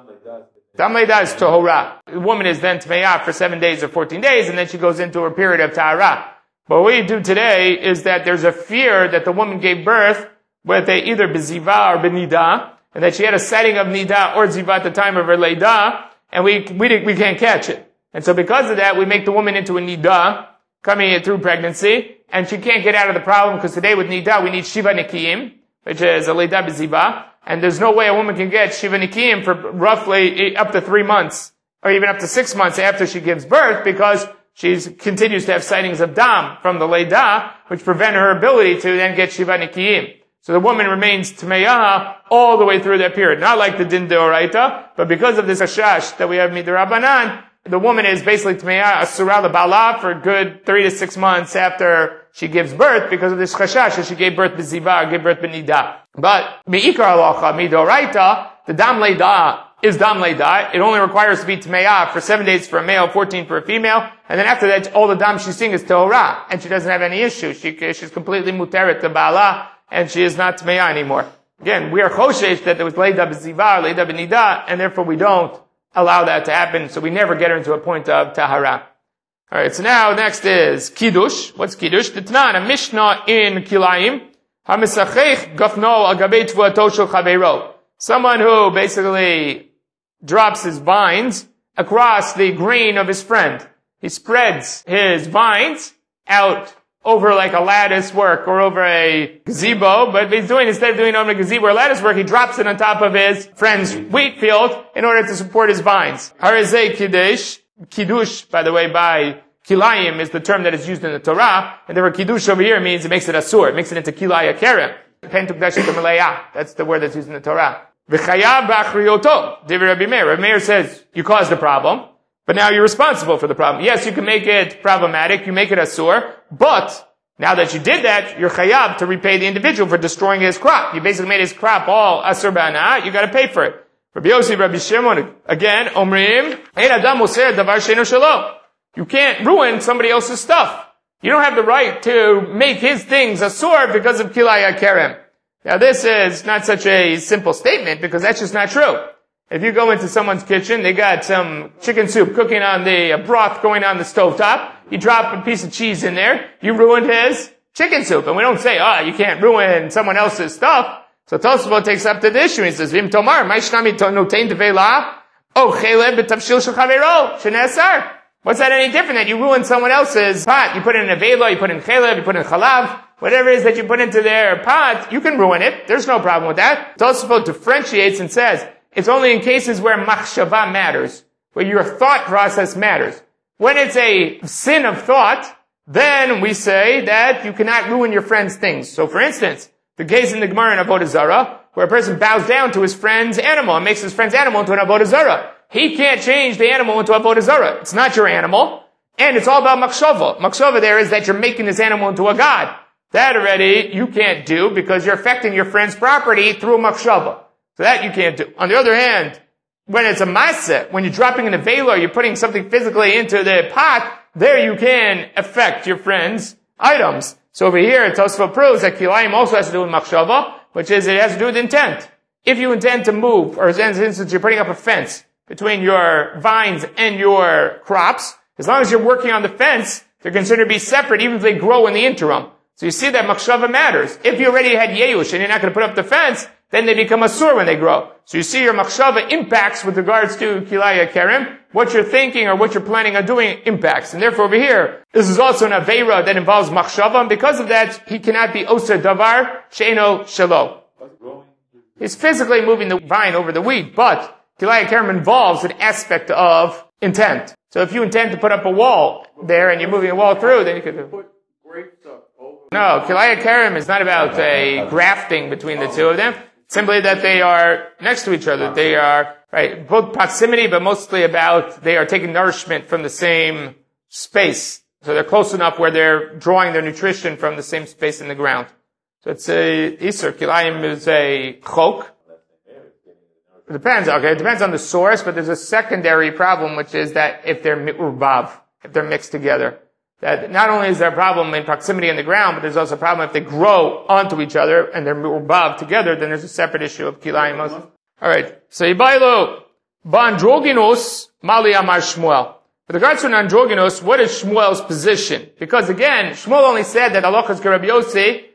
Dam Leida is Tohora. The woman is then Tmeya for 7 days or 14 days, and then she goes into her period of Tahara. But what we do today is that there's a fear that the woman gave birth with either Beziva or Benida, and that she had a sighting of Nida or Ziva at the time of her Leida, and we can't catch it. And so because of that, we make the woman into a Nida, coming in through pregnancy, and she can't get out of the problem because today with Nida we need Shiva Nikiyim, which is a Leida Beziva, and there's no way a woman can get Shiva Nikiyim for roughly up to 3 months, or even up to 6 months after she gives birth, because she continues to have sightings of Dam from the Leida, which prevent her ability to then get Shiva Nikiyim. So the woman remains Tmeya all the way through that period. Not like the Din Deoraita, but because of this Hashash that we have Midrabanan, the woman is basically Tmeya Asura L'Bala for a good 3 to 6 months after she gives birth, because of this Hashash that she gave birth B'Ziva, gave birth B'Nida. But Mi'ikar Halacha, Midoraita, the Dam Leida is Dam Leida. It only requires to be Tmeya for 7 days for a male, 14 for a female, and then after that, all the Dam she's seeing is Tehorah, and she doesn't have any issue. She's completely Muteret to Ba'ala, and she is not Tmeya anymore. Again, we are Choshesh that there was Leida B'Ziva, Leida B'Nida, and therefore we don't allow that to happen, so we never get her into a point of Tahara. Alright, so now next is Kiddush. What's Kiddush? T'tnan, a Mishnah in Kilayim, HaMesachech Gafno Agabei Tvuato Shel Chaveiro. Someone who basically drops his vines across the grain of his friend. He spreads his vines out over like a lattice work or over a gazebo, but instead of doing it over a gazebo or lattice work, he drops it on top of his friend's wheat field in order to support his vines. Harizei Kiddush, Kiddush, by the way, by Kilayim is the term that is used in the Torah, and therefore Kiddush over here means it makes it asur, it makes it into Kilaya Kerem. That's the word that's used in the Torah. V'chayav b'achrioto. Divrei Rabbi Meir. Rabbi Meir says, you caused the problem, but now you're responsible for the problem. Yes, you can make it problematic, you make it asur, but now that you did that, you're chayav to repay the individual for destroying his crop. You basically made his crop all asur b'ana, you gotta pay for it. Rabbi Yossi, Rabbi Shimon, again, Omrim, Ein Adam Oseh Davar She'eino Shelo. You can't ruin somebody else's stuff. You don't have the right to make his things asur because of Kilai HaKerem. Now this is not such a simple statement because that's just not true. If you go into someone's kitchen, they got some chicken soup cooking on the broth going on the stovetop. You drop a piece of cheese in there. You ruined his chicken soup. And we don't say, you can't ruin someone else's stuff. So Tosafot takes up the issue. He says, Vim Tomar, Maishnami Notein Tevela, Chelev B'Tavshil Shel Chavero, Shenesar. What's that any different? That you ruin someone else's pot. You put in a vela, you put in chelev, you put in chalav, whatever it is that you put into their pot, you can ruin it. There's no problem with that. Tosafot differentiates and says, it's only in cases where machshava matters, where your thought process matters. When it's a sin of thought, then we say that you cannot ruin your friend's things. So for instance, the case in the Gemara in Avodah Zarah, where a person bows down to his friend's animal and makes his friend's animal into an Avodah Zarah. He can't change the animal into Avodah Zarah. It's not your animal. And it's all about makshava. Makshava there is that you're making this animal into a god. That already you can't do because you're affecting your friend's property through a makshava. So that you can't do. On the other hand, when it's a maaseh, when you're dropping in a vela, you're putting something physically into the pot, there you can affect your friend's items. So over here, Tosafot proves that kilayim also has to do with machshava, which is it has to do with intent. If you intend to move, or for instance, you're putting up a fence between your vines and your crops, as long as you're working on the fence, they're considered to be separate, even if they grow in the interim. So you see that machshava matters. If you already had yeush and you're not going to put up the fence, then they become asur when they grow. So you see your machshava impacts with regards to kilai HaKerem. What you're thinking or what you're planning on doing impacts. And therefore over here, this is also an aveira that involves machshava, and because of that, he cannot be oser davar she'eino shelo. He's physically moving the vine over the wheat, but kilai HaKerem involves an aspect of intent. So if you intend to put up a wall there and you're moving a wall through, then you could put grapes up over. No, kilai HaKerem is not about a grafting between the two of them. Simply that they are next to each other. They are, right, both proximity, but mostly about they are taking nourishment from the same space. So they're close enough where they're drawing their nutrition from the same space in the ground. So it's a Isur. Kilayim is a chok. It depends, okay, it depends on the source, but there's a secondary problem, which is that if they're mi'urbav, if they're mixed together. That not only is there a problem in proximity in the ground, but there's also a problem if they grow onto each other and they're mi'urbav together, then there's a separate issue of kilayim. Alright, so Yibaylo, ba'androginos, mali amar Shmuel. With regards to an androgynous, what is Shmuel's position? Because again, Shmuel only said that Allah is Rabbi Yossi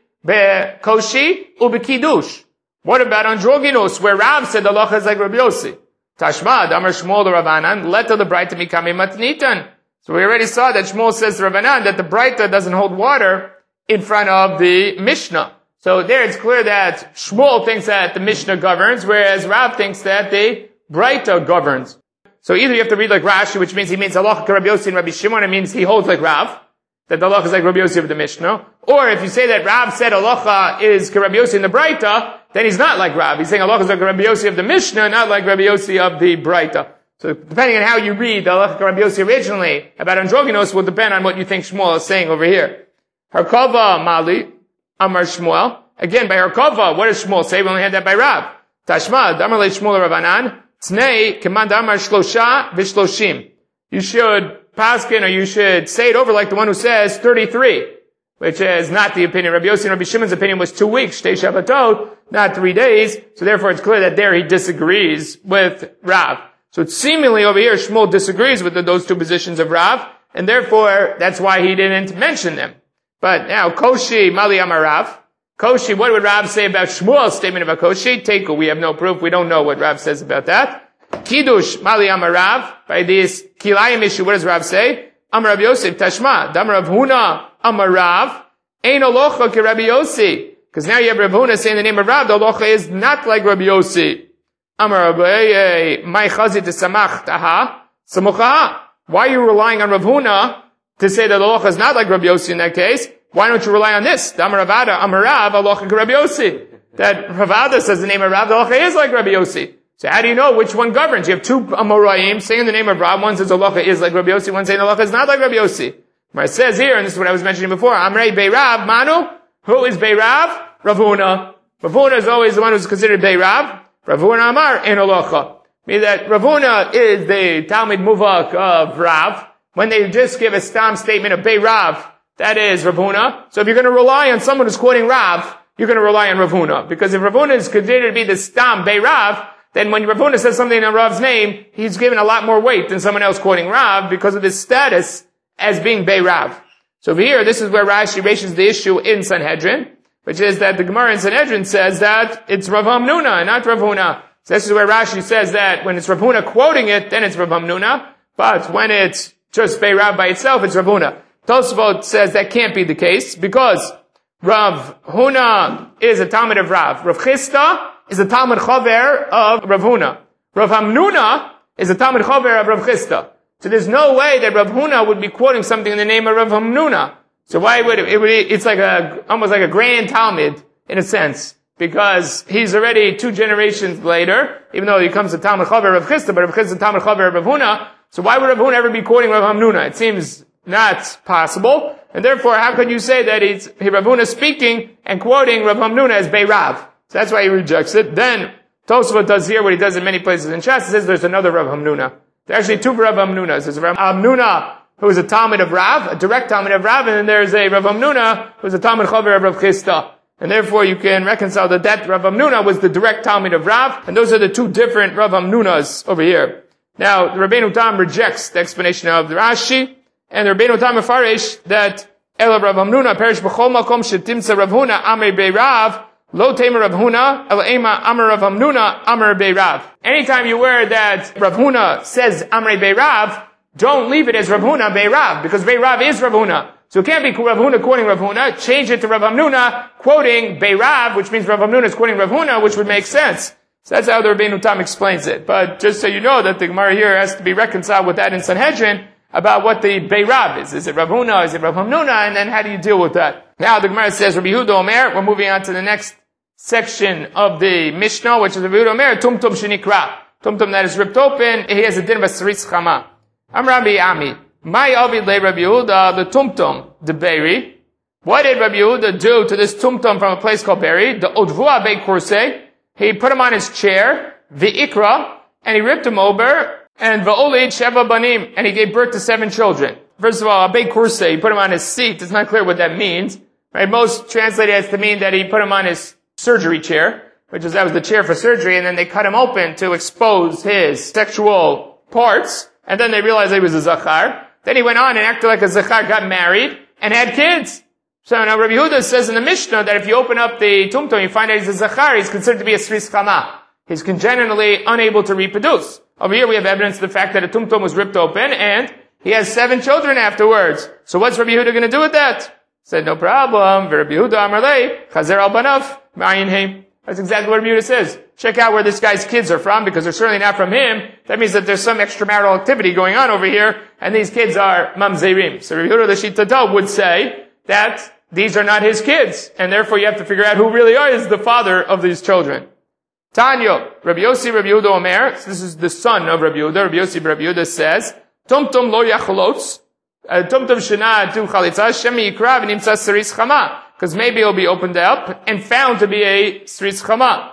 be'koshi u'bekidush. What about androgynous, where Rav said Allah is like Rabbi Yossi? Tashma, Amar Shmuel the Rabbanan, leto the Braita mikame matnitan. So we already saw that Shmuel says to Rabbanan that the Braita doesn't hold water in front of the Mishnah. So there it's clear that Shmuel thinks that the Mishnah governs, whereas Rav thinks that the Braita governs. So either you have to read like Rashi, which means he means Allah Rabbi Yossi and Rabbi Shimon, it means he holds like Rav, that Allah is like Rabbi Yossi of the Mishnah. Or if you say that Rav said Allah is Rabbi Yossi in the Braita, then he's not like Rav. He's saying Allah is like Rabbi Yossi of the Mishnah, not like Rabbi Yossi of the Braita. So depending on how you read the Allah Rabbi Yossi originally about androgynous will depend on what you think Shmuel is saying over here. Harkava Mali, Amar Shmuel. Again, by Harkava, what does Shmuel say? We only had that by Rav. Tashma, Damar Le Shmuel Ravanan. Tnei Kemand Amar Shlosha V'Shloshim. You should paskin, or you should say it over like the one who says 33, which is not the opinion. Rabbi Yossi and Rabbi Shimon's opinion was 2 weeks, Shtei Shabbatot, not 3 days. So therefore it's clear that there he disagrees with Rav. So it's seemingly over here Shmuel disagrees with those two positions of Rav, and therefore that's why he didn't mention them. But now, Koshi Mali Amar Rav. Koshi, what would Rav say about Shmuel's statement about Koshi? Teiku, we have no proof. We don't know what Rav says about that. Kiddush, Mali Amar Rav. By this Kilayim issue, what does Rav say? Amar Rabbi Yosef, Tashma. Damar Rav Huna, Amar Rav. Ein alocha ki Rabbi Yossi. Because now you have Rav Huna saying the name of Rav. The alocha is not like Rabbi Yossi. Amar Rabbi, Mai chazit samach taha, samucha. Why are you relying on Rav Huna to say that the alocha is not like Rabbi Yossi in that case? Why don't you rely on this? Amar Ravada, Amar Rav, alocha ki Rabbi Yossi. that Rav Ada says the name of Rav, the halacha is like Rabbi Yossi. So how do you know which one governs? You have two Amoraim saying the name of Rav. One says the halacha is like Rabbi Yossi, one saying the halacha is not like Rabbi Yossi. It says here, and this is what I was mentioning before, Amrei Beirav, Manu, who is Beirav? Rav Huna. Rav Huna is always the one who's considered Beirav. Rav Huna Amar, in halacha. Meaning that Rav Huna is the Talmud Muvak of Rav. When they just give a stam statement of Beirav, that is Rav Huna. So if you're going to rely on someone who's quoting Rav, you're going to rely on Rav Huna. Because if Rav Huna is considered to be the stam Beirav, then when Rav Huna says something in Rav's name, he's given a lot more weight than someone else quoting Rav because of his status as being Beirav. So over here, this is where Rashi raises the issue in Sanhedrin, which is that the Gemara in Sanhedrin says that it's Rav Hamnuna and not Rav Huna. So this is where Rashi says that when it's Rav Huna quoting it, then it's Rav Hamnuna, but when it's just Beirav by itself, it's Rav Huna. Tosfot says that can't be the case because Rav Huna is a Talmud of Rav. Rav Chisda is a Talmud Chaver of Rav Huna. Rav Hamnuna is a Talmud Chaver of Rav Chisda. So there's no way that Rav Huna would be quoting something in the name of Rav Hamnuna. So why would it's like almost like a grand Talmud in a sense, because he's already 2 generations later, even though he comes to Talmud Chaver of Rav Chisda, but Rav Chisda is Talmud Chaver of Rav Huna. So why would Rav Huna ever be quoting Rav Hamnuna? It seems not possible. And therefore, how could you say that Rav Huna speaking and quoting Rav Hamnuna as Beirav? So that's why he rejects it. Then Tosfot does here what he does in many places in Shas. He says there's another Rav Hamnuna. There are actually 2 Rav Hamnunas. There's a Rav Hamnuna who is a Talmud of Rav, a direct Talmud of Rav, and then there's a Rav Hamnuna who is a Talmud Chaver of Rav Chisda. And therefore you can reconcile that Rav Hamnuna was the direct Talmud of Rav, and those are the 2 different Rav Hamnunas over here. Now, the Rabbeinu Tam rejects the explanation of the Rashi, and the Rabbeinu Tam mefarish that Ela Rav Hamnuna perish b'chol makom shetimtza Rav Huna amrei beirav lo temer Rav Huna el ema amar Rav Hamnuna amar beirav. Anytime you hear that Rav Huna says amrei beirav, don't leave it as Rav Huna beirav, because beirav is Rav Huna. So it can't be Rav Huna quoting Rav Huna. Change it to Rav Hamnuna quoting beirav, which means Rav Hamnuna is quoting Rav Huna, which would make sense. So that's how the Rabbeinu Tam explains it. But just so you know that the Gemara here has to be reconciled with that in Sanhedrin about what the Beirav is. Is it Rav Huna? Is it Rav Hamnuna? And then how do you deal with that? Now the Gemara says, Rabbi Yehuda Omer, we're moving on to the next section of the Mishnah, which is Rabbi Yehuda Omer, Tumtum Shenikra. Tumtum that is ripped open, he has a din of a Saritz Chama. I'm Rabbi Ami. My Avid Le Rabbi Yehuda, the Tumtum, the Beri. What did Rabbi Yehuda do to this Tumtum from a place called Beri? The Odvua Be Kursei. He put him on his chair, V'ikra, and he ripped him over, and V'olid Sheva Banim, and he gave birth to 7 children. First of all, a Beit Kursei, he put him on his seat. It's not clear what that means. Right? Most translate it as to mean that he put him on his surgery chair, that was the chair for surgery, and then they cut him open to expose his sexual parts, and then they realized he was a Zachar. Then he went on and acted like a Zachar, got married, and had kids. So now Rabbi Yehuda says in the Mishnah that if you open up the Tumtum, you find out he's a Zachar, he's considered to be a Sris Chama. He's congenitally unable to reproduce. Over here we have evidence of the fact that a Tumtum was ripped open, and he has 7 children afterwards. So what's Rabbi Yehuda going to do with that? Said, no problem. Rabbi Yehuda Amarle, Chazer al Banav, Ma'ayin. That's exactly what Rabbi Yehuda says. Check out where this guy's kids are from, because they're certainly not from him. That means that there's some extramarital activity going on over here, and these kids are Mamzerim. So Rabbi Yehuda the Shitata would say that these are not his kids, and therefore you have to figure out who really is the father of these children. Tanyo, Rabbi Yossi, Rabbi Yehuda Omer, so this is the son of Rabbi Yehuda. Rabbi Yossi, Rabbi Yehuda says, Tumtum lo yacholotz, Tumtum shena tu chalitza, shemi yikra v'nimtza saris chama, because maybe it'll be opened up and found to be a saris chama.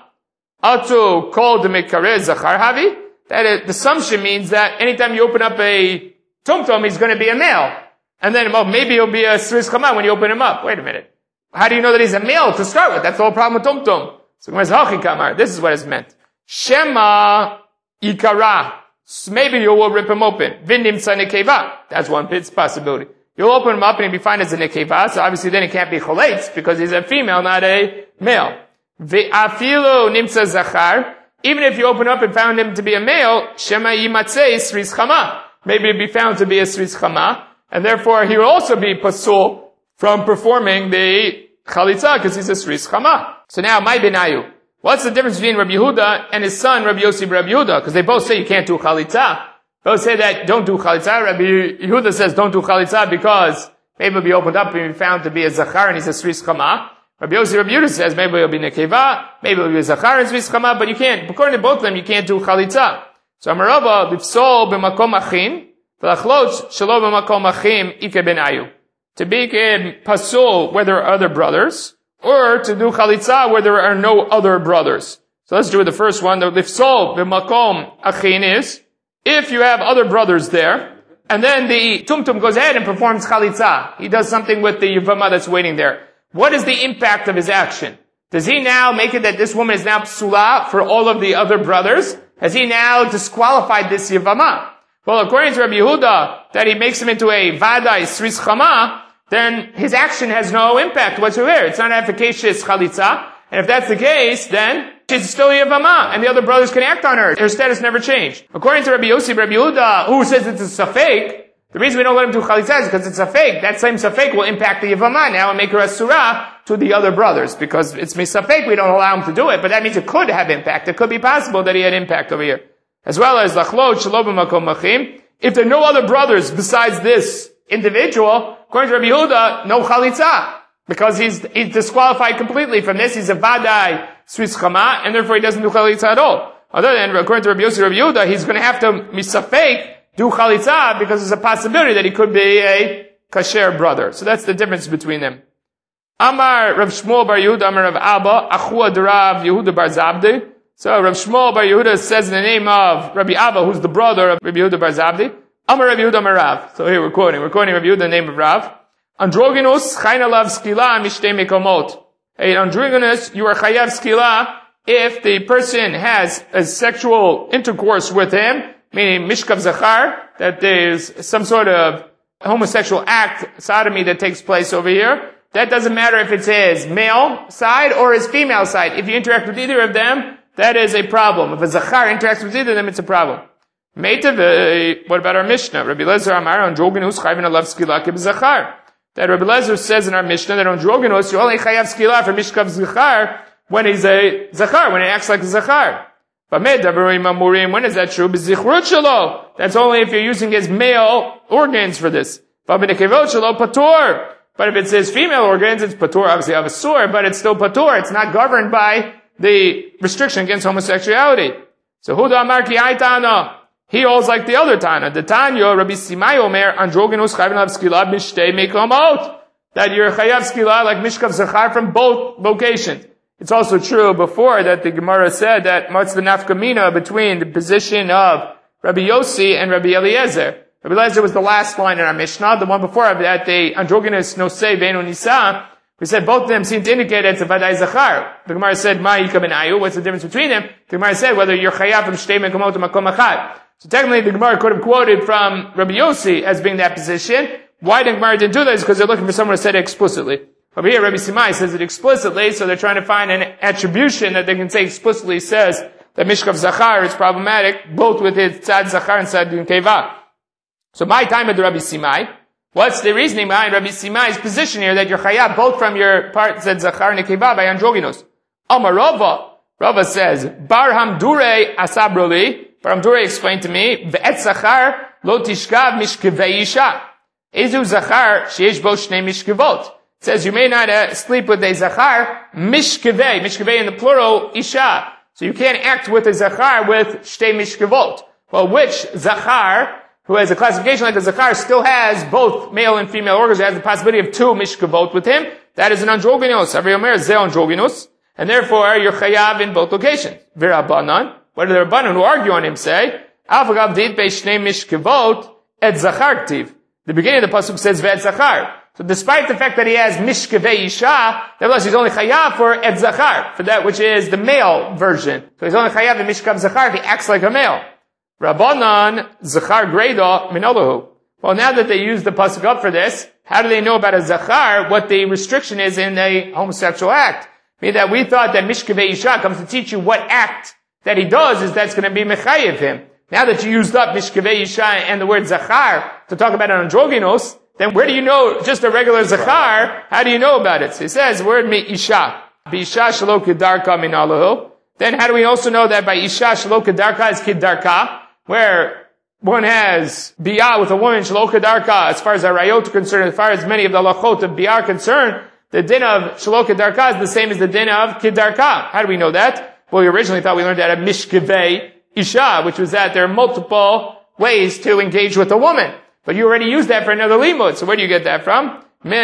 Atu kol demekare zachar havi, that the assumption means that anytime you open up a Tumtum, he's going to be a male. And then, maybe he'll be a Sris Chama when you open him up. Wait a minute. How do you know that he's a male to start with? That's the whole problem with Tumtum. So, this is what is meant. Shema Ikara. Maybe you will rip him open. V'nimtza nekeva. That's one possibility. You'll open him up and he'll be fine as a nekeva, so obviously then he can't be choletz, because he's a female, not a male. V'afilu nimtza zachar. Even if you open up and found him to be a male, Shema yimatzei Sris Chama. Maybe it'll be found to be a Sris Chama. And therefore, he will also be pasul from performing the chalitza, because he's a Sris Chama. So now, my benayu. What's the difference between Rabbi Yehuda and his son, Rabbi Yossi Rabbi Yehuda? Because they both say you can't do chalitza. Both say that don't do chalitza. Rabbi Yehuda says don't do chalitza because maybe it'll be opened up and be found to be a zachar and he's a Sris Chama. Rabbi Yehuda says maybe it'll be nekeva, maybe it'll be zachar and zvis chama, but you can't. According to both of them, you can't do chalitza. So Amar Rava, lifsol b'makom achim, v'lachlot shelo b'makom achim ike benayu. To be pasul where there are other brothers, or to do chalitza where there are no other brothers. So let's do the first one. The lifsol b'makom achin is, if you have other brothers there, and then the tumtum goes ahead and performs chalitza. He does something with the yavama that's waiting there. What is the impact of his action? Does he now make it that this woman is now psula for all of the other brothers? Has he now disqualified this yavama? Well, according to Rabbi Yehuda, that he makes him into a vadai sris chama, then his action has no impact whatsoever. It's not efficacious chalitza. And if that's the case, then she's still yavama, and the other brothers can act on her. Her status never changed. According to Rabbi Yossi, Rabbi Yehuda, who says it's a safek, the reason we don't let him do chalitza is because it's a fake. That same safek will impact the yavama now and make her a surah to the other brothers. Because it's misafek, we don't allow him to do it, but that means it could have impact. It could be possible that he had impact over here. As well as lachlot shelo b'makom machim. If there are no other brothers besides this individual, according to Rabbi Yehuda, no chalitza. Because he's disqualified completely from this. He's a vadai sris chama, and therefore he doesn't do chalitza at all. Other than, according to Rabbi Yossi, Rabbi Yehuda, he's going to have to misafek, do chalitza, because there's a possibility that he could be a kasher brother. So that's the difference between them. Amar Rav Shmuel bar Yehuda, Amar Rav Abba, Achua d'Rav Yehuda bar Zabdi. So Rav Shmuel bar Yehuda says in the name of Rabbi Abba, who's the brother of Rabbi Yehuda bar Zabdi, Amar Rabbi Yehuda Amar Rav. So here we're quoting Rabbi Yehuda, the name of Rav. Androginus, chayna lav skila mishtei mekomot. Hey, androginus, you are chayav skila if the person has a sexual intercourse with him, meaning mishkav zachar, that there's some sort of homosexual act, sodomy that takes place over here. That doesn't matter if it's his male side or his female side. If you interact with either of them, that is a problem. If a zachar interacts with either of them, it's a problem. Meitav, what about our Mishnah? Rabbi Lezer Amar, androginus chayvin alav skila kib zachar. That Rabbi Lezer says in our Mishnah that androginus, you only chayav skila for mishkav zachar when he's a zachar, when he acts like a zachar. When is that true? That's only if you're using his male organs for this. But if it's his female organs, it's patur, obviously avasur, but it's still patur. It's not governed by the restriction against homosexuality. So Huda Amar ki Aitana. He holds like the other Tana. The Tanya, Rabbi Simai Omer, androginus chayvin alav skila mishtei mekomot. That you're chayav skila like mishkav zachar from both locations. It's also true before that the Gemara said that what's the nafkamina between the position of Rabbi Yossi and Rabbi Eliezer. Rabbi Eliezer was the last line in our Mishnah. The one before that, the androgynous nosei veinu nisa, we said both of them seem to indicate it's a vadai zachar. The Gemara said, ma yika benayu, what's the difference between them? The Gemara said whether you're chayav from shtei mekomot to makom achad. So technically the Gemara could have quoted from Rabbi Yossi as being that position. Why the Gemara didn't do that is because they're looking for someone who said it explicitly. Over here, Rabbi Simai says it explicitly, so they're trying to find an attribution that they can say explicitly says that Mishkav Zachar is problematic, both with his Tzad Zachar and Tzad Keva. So my time at Rabbi Simai, what's the reasoning behind Rabbi Simai's position here that you're chayav both from your part Tzad Zachar and Keva by androgynous? Amar Rava says, Bar Hamdure asabroli, Bar Hamdure explained to me, Ve'et Zachar lo tishkav mishkevei isha. Ezu Zachar sheyesh bo shnei mishkevot. It says you may not sleep with a zachar, mishkevei in the plural, isha. So you can't act with a zachar with shtei mishkevot. Well, which zachar, who has a classification like a zachar, still has both male and female organs, has the possibility of two mishkevot with him? That is an androgynous. Every omer is androgynous. And therefore, you're chayav in both locations. V'Rabbanan, what do the Rabbanan who argue on him say? Avagav dit be shnei mishkevot et zachar ktiv. The beginning of the pasuk says ve'et zachar. So despite the fact that he has mishkevei isha, nevertheless he's only chayav for et zachar, for that which is the male version. So he's only chayav in mishkav zachar if he acts like a male. Rabbanan zachar greda minolahu. Well, now that they use the pasuk up for this, how do they know about a zachar, what the restriction is in a homosexual act? Meaning that we thought that mishkevei isha comes to teach you what act that he does is that's going to be mechayev him. Now that you used up mishkevei isha and the word zachar to talk about an androgynous, then where do you know just a regular zachar? How do you know about it? So he says, word mi isha. Bi isha shelo kedarka min alahu. Then how do we also know that by isha shelo kedarka is kedarka, where one has biyah with a woman shelo kedarka, as far as our rayot are concerned, as far as many of the lachot of biyah are concerned, the din of shelo kedarka is the same as the din of kedarka. How do we know that? Well, we originally thought we learned that at mishkevei isha, which was that there are multiple ways to engage with a woman. But you already used that for another limud. So where do you get that from?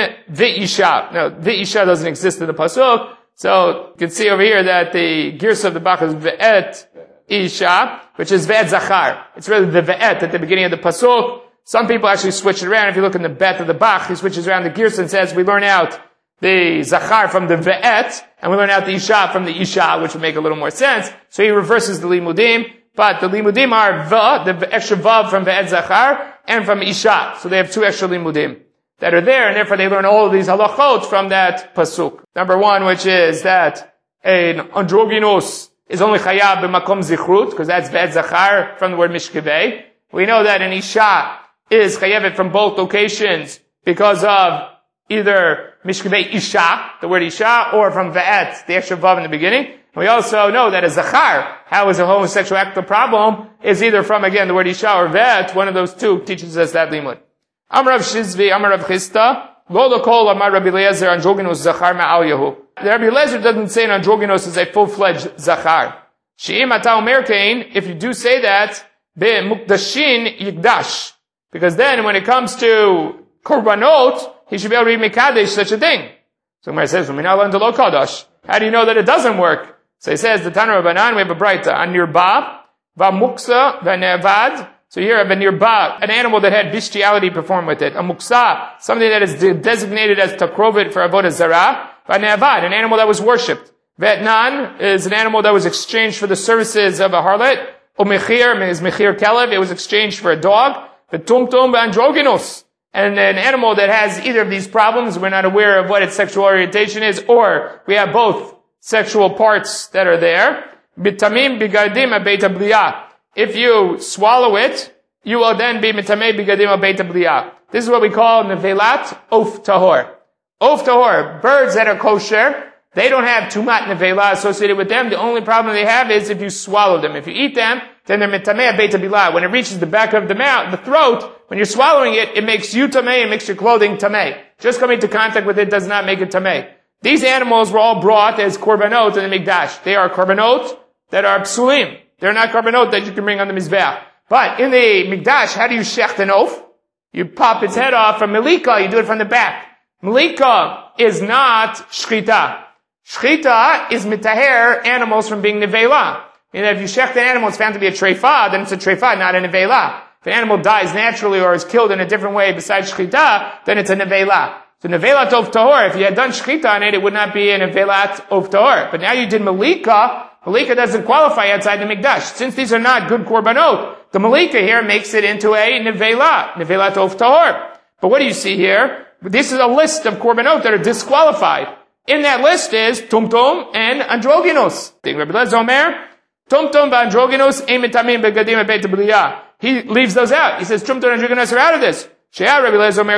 Ve'isha. No, ve'isha doesn't exist in the pasuk. So you can see over here that the girsa of the Bach is ve'et isha, which is ve'et zachar. It's really the ve'et at the beginning of the pasuk. Some people actually switch it around. If you look in the bet of the Bach, he switches around the girsa and says, we learn out the zachar from the ve'et, and we learn out the isha from the isha, which would make a little more sense. So he reverses the limudim, but the limudim are the extra vav from ve'et zachar, and from isha. So they have two extra limudim that are there, and therefore they learn all of these halachot from that pasuk. Number one, which is that an androgynous is only chayav b'makom zichrut, because that's ve'et zachar from the word mishkevei. We know that an isha is chayavet from both locations because of either mishkevei isha, the word isha, or from ve'et, the extra vav in the beginning. We also know that a zachar, how is a homosexual act a problem, is either from, again, the word isha or ve'et. One of those two teaches us that limud. Amar Rav Shizvi, Amar Rav Chisda, lo lokol Amar Rabbi Eliezer, androgynous zachar ma'al yahu. The Rabbi Eliezer doesn't say an androgynous is a full-fledged zachar. She'im ata omer kein, if you do say that, be'mukdashin yigdash. Because then when it comes to korbanot, he should be able to read mekadesh such a thing. So Gemara says, lo kadash. How do you know that it doesn't work? So he says, the Tana Rabbanan, we have a braita, an nirba, v'muksa, v'nevad. So here, a nirba, an animal that had bestiality performed with it. A muksa, something that is designated as takrovit for avodah zarah. V'nevad, an animal that was worshipped. V'etnan is an animal that was exchanged for the services of a harlot. Umechir is mechir kelev, it was exchanged for a dog. V'tumtum v'androgynous, and an animal that has either of these problems, we're not aware of what its sexual orientation is, or we have both sexual parts that are there. Bitamim bigadim abeit abliyah. If you swallow it, you will then be mitamei bigadim abeit abliyah. This is what we call nevelat of tahor. Of tahor, birds that are kosher, they don't have tumat nevela associated with them. The only problem they have is if you swallow them. If you eat them, then they're mitamei abeit abliyah. When it reaches the back of the mouth, the throat, when you're swallowing it, it makes you tamei, it makes your clothing tamei. Just coming into contact with it does not make it tamei. These animals were all brought as korbanot in the mikdash. They are korbanot that are psulim. They're not korbanot that you can bring on the mizbeach. But in the mikdash, how do you shecht an oaf? You pop its head off from melika, you do it from the back. Melika is not shchita. Shchita is mitaher animals from being nevela. And if you shecht an animal, it's found to be a treifa, then it's a treifa, not a nevela. If an animal dies naturally or is killed in a different way besides shchita, then it's a nevela. So nevelat of tahor, if you had done shchita on it, it would not be a nevelat of tahor. But now you did malika. Malika doesn't qualify outside the mikdash. Since these are not good korbanot, the malika here makes it into a nevelat of tahor. But what do you see here? This is a list of korbanot that are disqualified. In that list is tumtum and androgynous. Rabbi Eliezer Omer, tumtum v'androgynous ein mitamim begadim abeit abliyah. He leaves those out. He says tumtum and androgynous are out of this. Anytime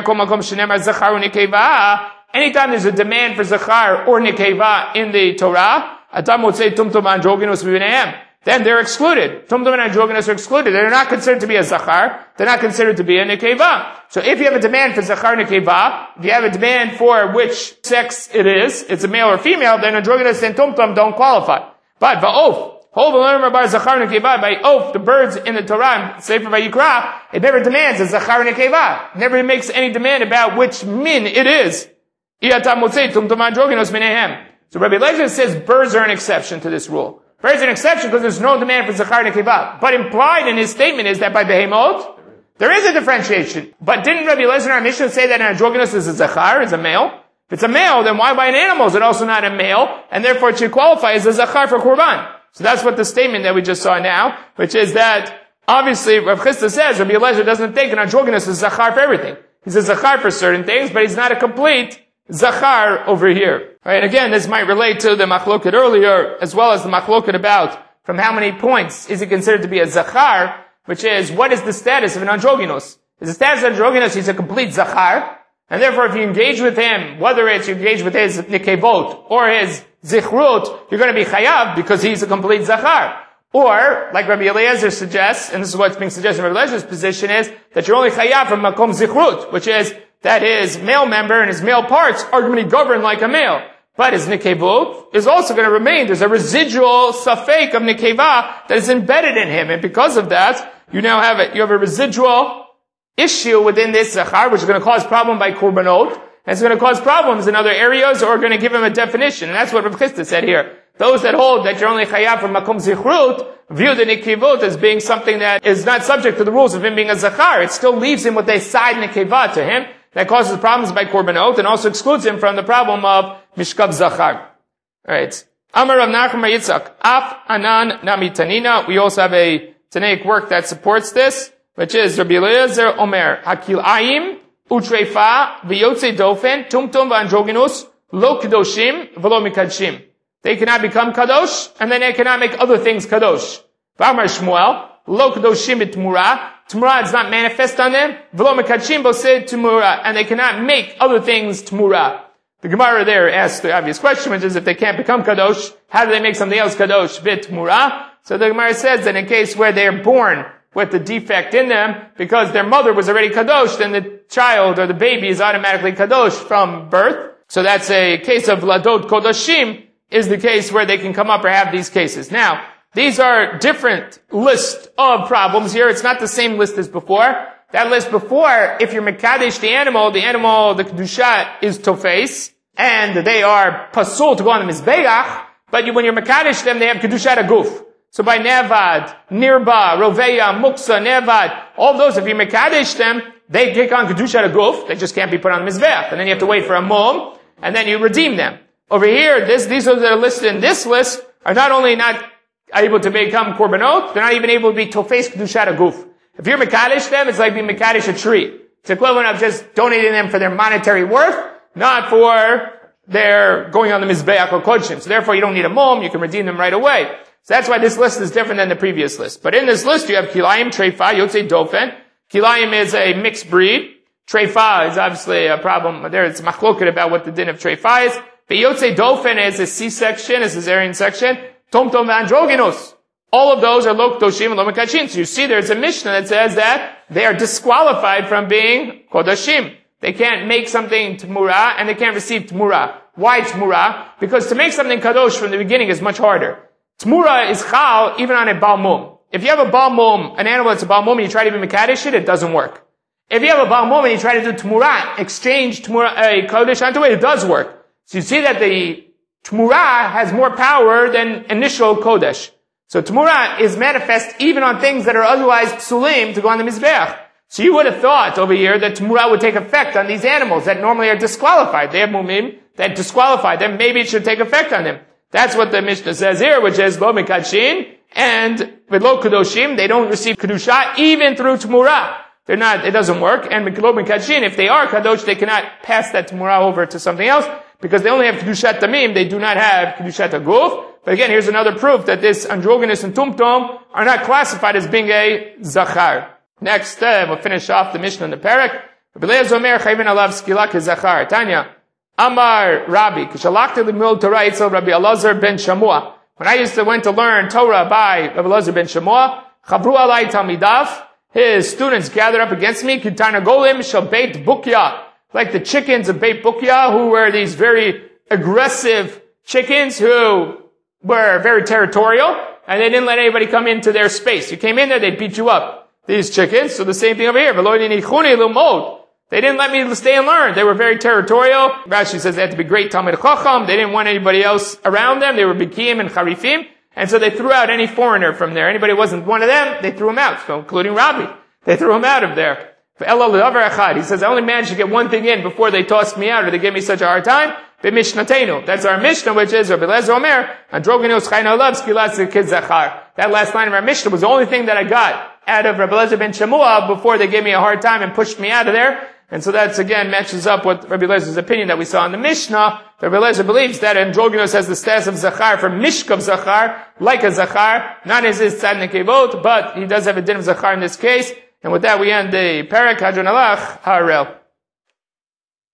there's a demand for zachar or nikeva in the Torah, Adam would say tumtum androgynous v'nehem. Then they're excluded. Tumtum and androgynous are excluded. They're not considered to be a zachar. They're not considered to be a nikeva. So if you have a demand for zachar nikeva, if you have a demand for which sex it is, it's a male or female, then androgynous and tumtum don't qualify. But va'of, by oath, the birds in the Torah, Sefer Vayikra, it never demands a zachar and a keva. It never makes any demand about which min it is. So Rabbi Eliezer says birds are an exception to this rule. Birds are an exception because there's no demand for zachar and a keva. But implied in his statement is that by behemot, there is a differentiation. But didn't Rabbi Eliezer in our Mishnah say that an androgynous is a zachar, is a male? If it's a male, then why by an animal is it also not a male? And therefore it should qualify as a zachar for korban. So that's what the statement that we just saw now, which is that, obviously, Rav Chisda says, Rabbi Eliezer doesn't think an androgynous is zachar for everything. He's a zachar for certain things, but he's not a complete zachar over here. Right? And again, this might relate to the machloket earlier, as well as the machloket about from how many points is he considered to be a zachar, which is, what is the status of an androgynous? Is the status of androgynous, he's a complete zachar, and therefore if you engage with him, whether it's you engage with his nikevot or his zichrut, you're going to be chayav because he's a complete zachar. Or, like Rabbi Eliezer suggests, and this is what's being suggested in Rabbi Eliezer's position, is that you're only chayav from makom zichrut, which is that his male member and his male parts are going to be governed like a male. But his nekevut is also going to remain. There's a residual safek of nekeva that is embedded in him. And because of that, you have a residual issue within this zachar, which is going to cause problem by korbanot. And it's going to cause problems in other areas, or going to give him a definition. And that's what Rav Chisda said here. Those that hold that you're only chayav from makom zichrut view the nekevut as being something that is not subject to the rules of him being a zachar. It still leaves him with a side nekeva to him that causes problems by korbanot and also excludes him from the problem of mishkav zachar. Alright. Amar Rav Nachman bar Yitzchak. Af anan nami tanina. We also have a Tanaic work that supports this, which is Rabbi Eliezer Omer, Hakilayim, Utreifa, V'yotze Dofen, Tumtum v'androginus, Lo Kedoshim, V'lo Mikadshim. They cannot become Kadosh, and then they cannot make other things Kadosh. V'amar Shmuel, Lo Kedoshim Tmura, Tmura is not manifest on them, V'lo Mikadshim Boseh Tmura, and they cannot make other things Tmura. The Gemara there asks the obvious question, which is if they can't become Kadosh, how do they make something else Kadosh? Bit Tmura. So the Gemara says that in a case where they're born with the defect in them, because their mother was already Kadosh, then the child or the baby is automatically Kadosh from birth. So that's a case of Ladot Kodashim, is the case where they can come up or have these cases. Now, these are different lists of problems here. It's not the same list as before. That list before, if you're Mekadesh the animal, the Kedusha is Tofes, and they are Pasul to go on the Mizbeach, but when you're Mekadesh them, they have Kedusha Guf. So by Nevad, Nirba, Roveya, Muksa, Nevad, all those, if you Mekadesh them, they take on Kedusha Guf, they just can't be put on the Mizbeach. And then you have to wait for a Mum, and then you redeem them. Over here, these that are listed in this list are not only not able to become Korbanot, they're not even able to be Tofes Kedusha Guf. If you're Mekadesh them, it's like being Mekadesh a tree. It's equivalent of just donating them for their monetary worth, not for their going on the Mizbeach or Kodshim. So therefore you don't need a Mum, you can redeem them right away. So that's why this list is different than the previous list. But in this list you have Kilayim, Treifa, Yotzei Dofen. Kilayim is a mixed breed. Treifa is obviously a problem. There it's machloket about what the din of Treifa is. But Yotzei Dofen is a C-section, a cesarean section. Tom Tom Androginus. All of those are Lo Kedoshim and Lo Mekadshim. So you see there's a Mishnah that says that they are disqualified from being Kodashim. They can't make something Tmura and they can't receive Tmura. Why Tmura? Because to make something Kadosh from the beginning is much harder. Tmura is Chal even on a Baal Mum. If you have a Baal Mum, an animal that's a Baal Mum, and you try to be Mekadesh it doesn't work. If you have a Baal Mum and you try to do Tmura, exchange Tmura, a Kodesh onto it does work. So you see that the Tmura has more power than initial Kodesh. So Tmura is manifest even on things that are otherwise Psulim to go on the Mizbeach. So you would have thought over here that Tmura would take effect on these animals that normally are disqualified. They have Mumim that disqualify them. Maybe it should take effect on them. That's what the Mishnah says here, which is Lo Mekadshin, and with Lo Kedoshim, they don't receive Kedusha even through Tmura. They're not, it doesn't work. And Lo Mekadshin, if they are Kadosh, they cannot pass that Tmura over to something else, because they only have Kedushat Tamim, they do not have Kedushat Aguf. But again, here's another proof that this androgynous and tumtum are not classified as being a Zachar. Next, we'll finish off the Mishnah in the Perek. Tanya. Amar Rabbi, Kishalakti Limil Torah Itzel Rabbi Elazar ben Shamua. When I went to learn Torah by Rabbi Elazar ben Shamua, Chabru alai Talmidav, his students gathered up against me, Kitana Golim shall Beit Bukya, like the chickens of Beit Bukya, who were these very aggressive chickens who were very territorial, and they didn't let anybody come into their space. You came in there, they'd beat you up. These chickens, so the same thing over here. They didn't let me stay and learn. They were very territorial. Rashi says they had to be great Talmid Chacham. They didn't want anybody else around them. They were Bikim and Charifim. And so they threw out any foreigner from there. Anybody who wasn't one of them, they threw him out. So including Rabbi. They threw him out of there. He says, I only managed to get one thing in before they tossed me out or they gave me such a hard time. B'mishnatenu. That's our Mishnah, which is Rabbi Elazar Omer, Androginus Chayna Olav Skilas Kid Zachar. That last line of our Mishnah was the only thing that I got out of Rabbi Elazar ben Shamua before they gave me a hard time and pushed me out of there. And so that's again matches up with Rabbi Elazar's opinion that we saw in the Mishnah. Rabbi Elazar believes that androgynous has the status of Zachar from Mishkav Zachar, like a Zachar, not as his Tzad Nekevot, but he does have a din of Zachar in this case. And with that we end the Perek Hadron Alach Harel.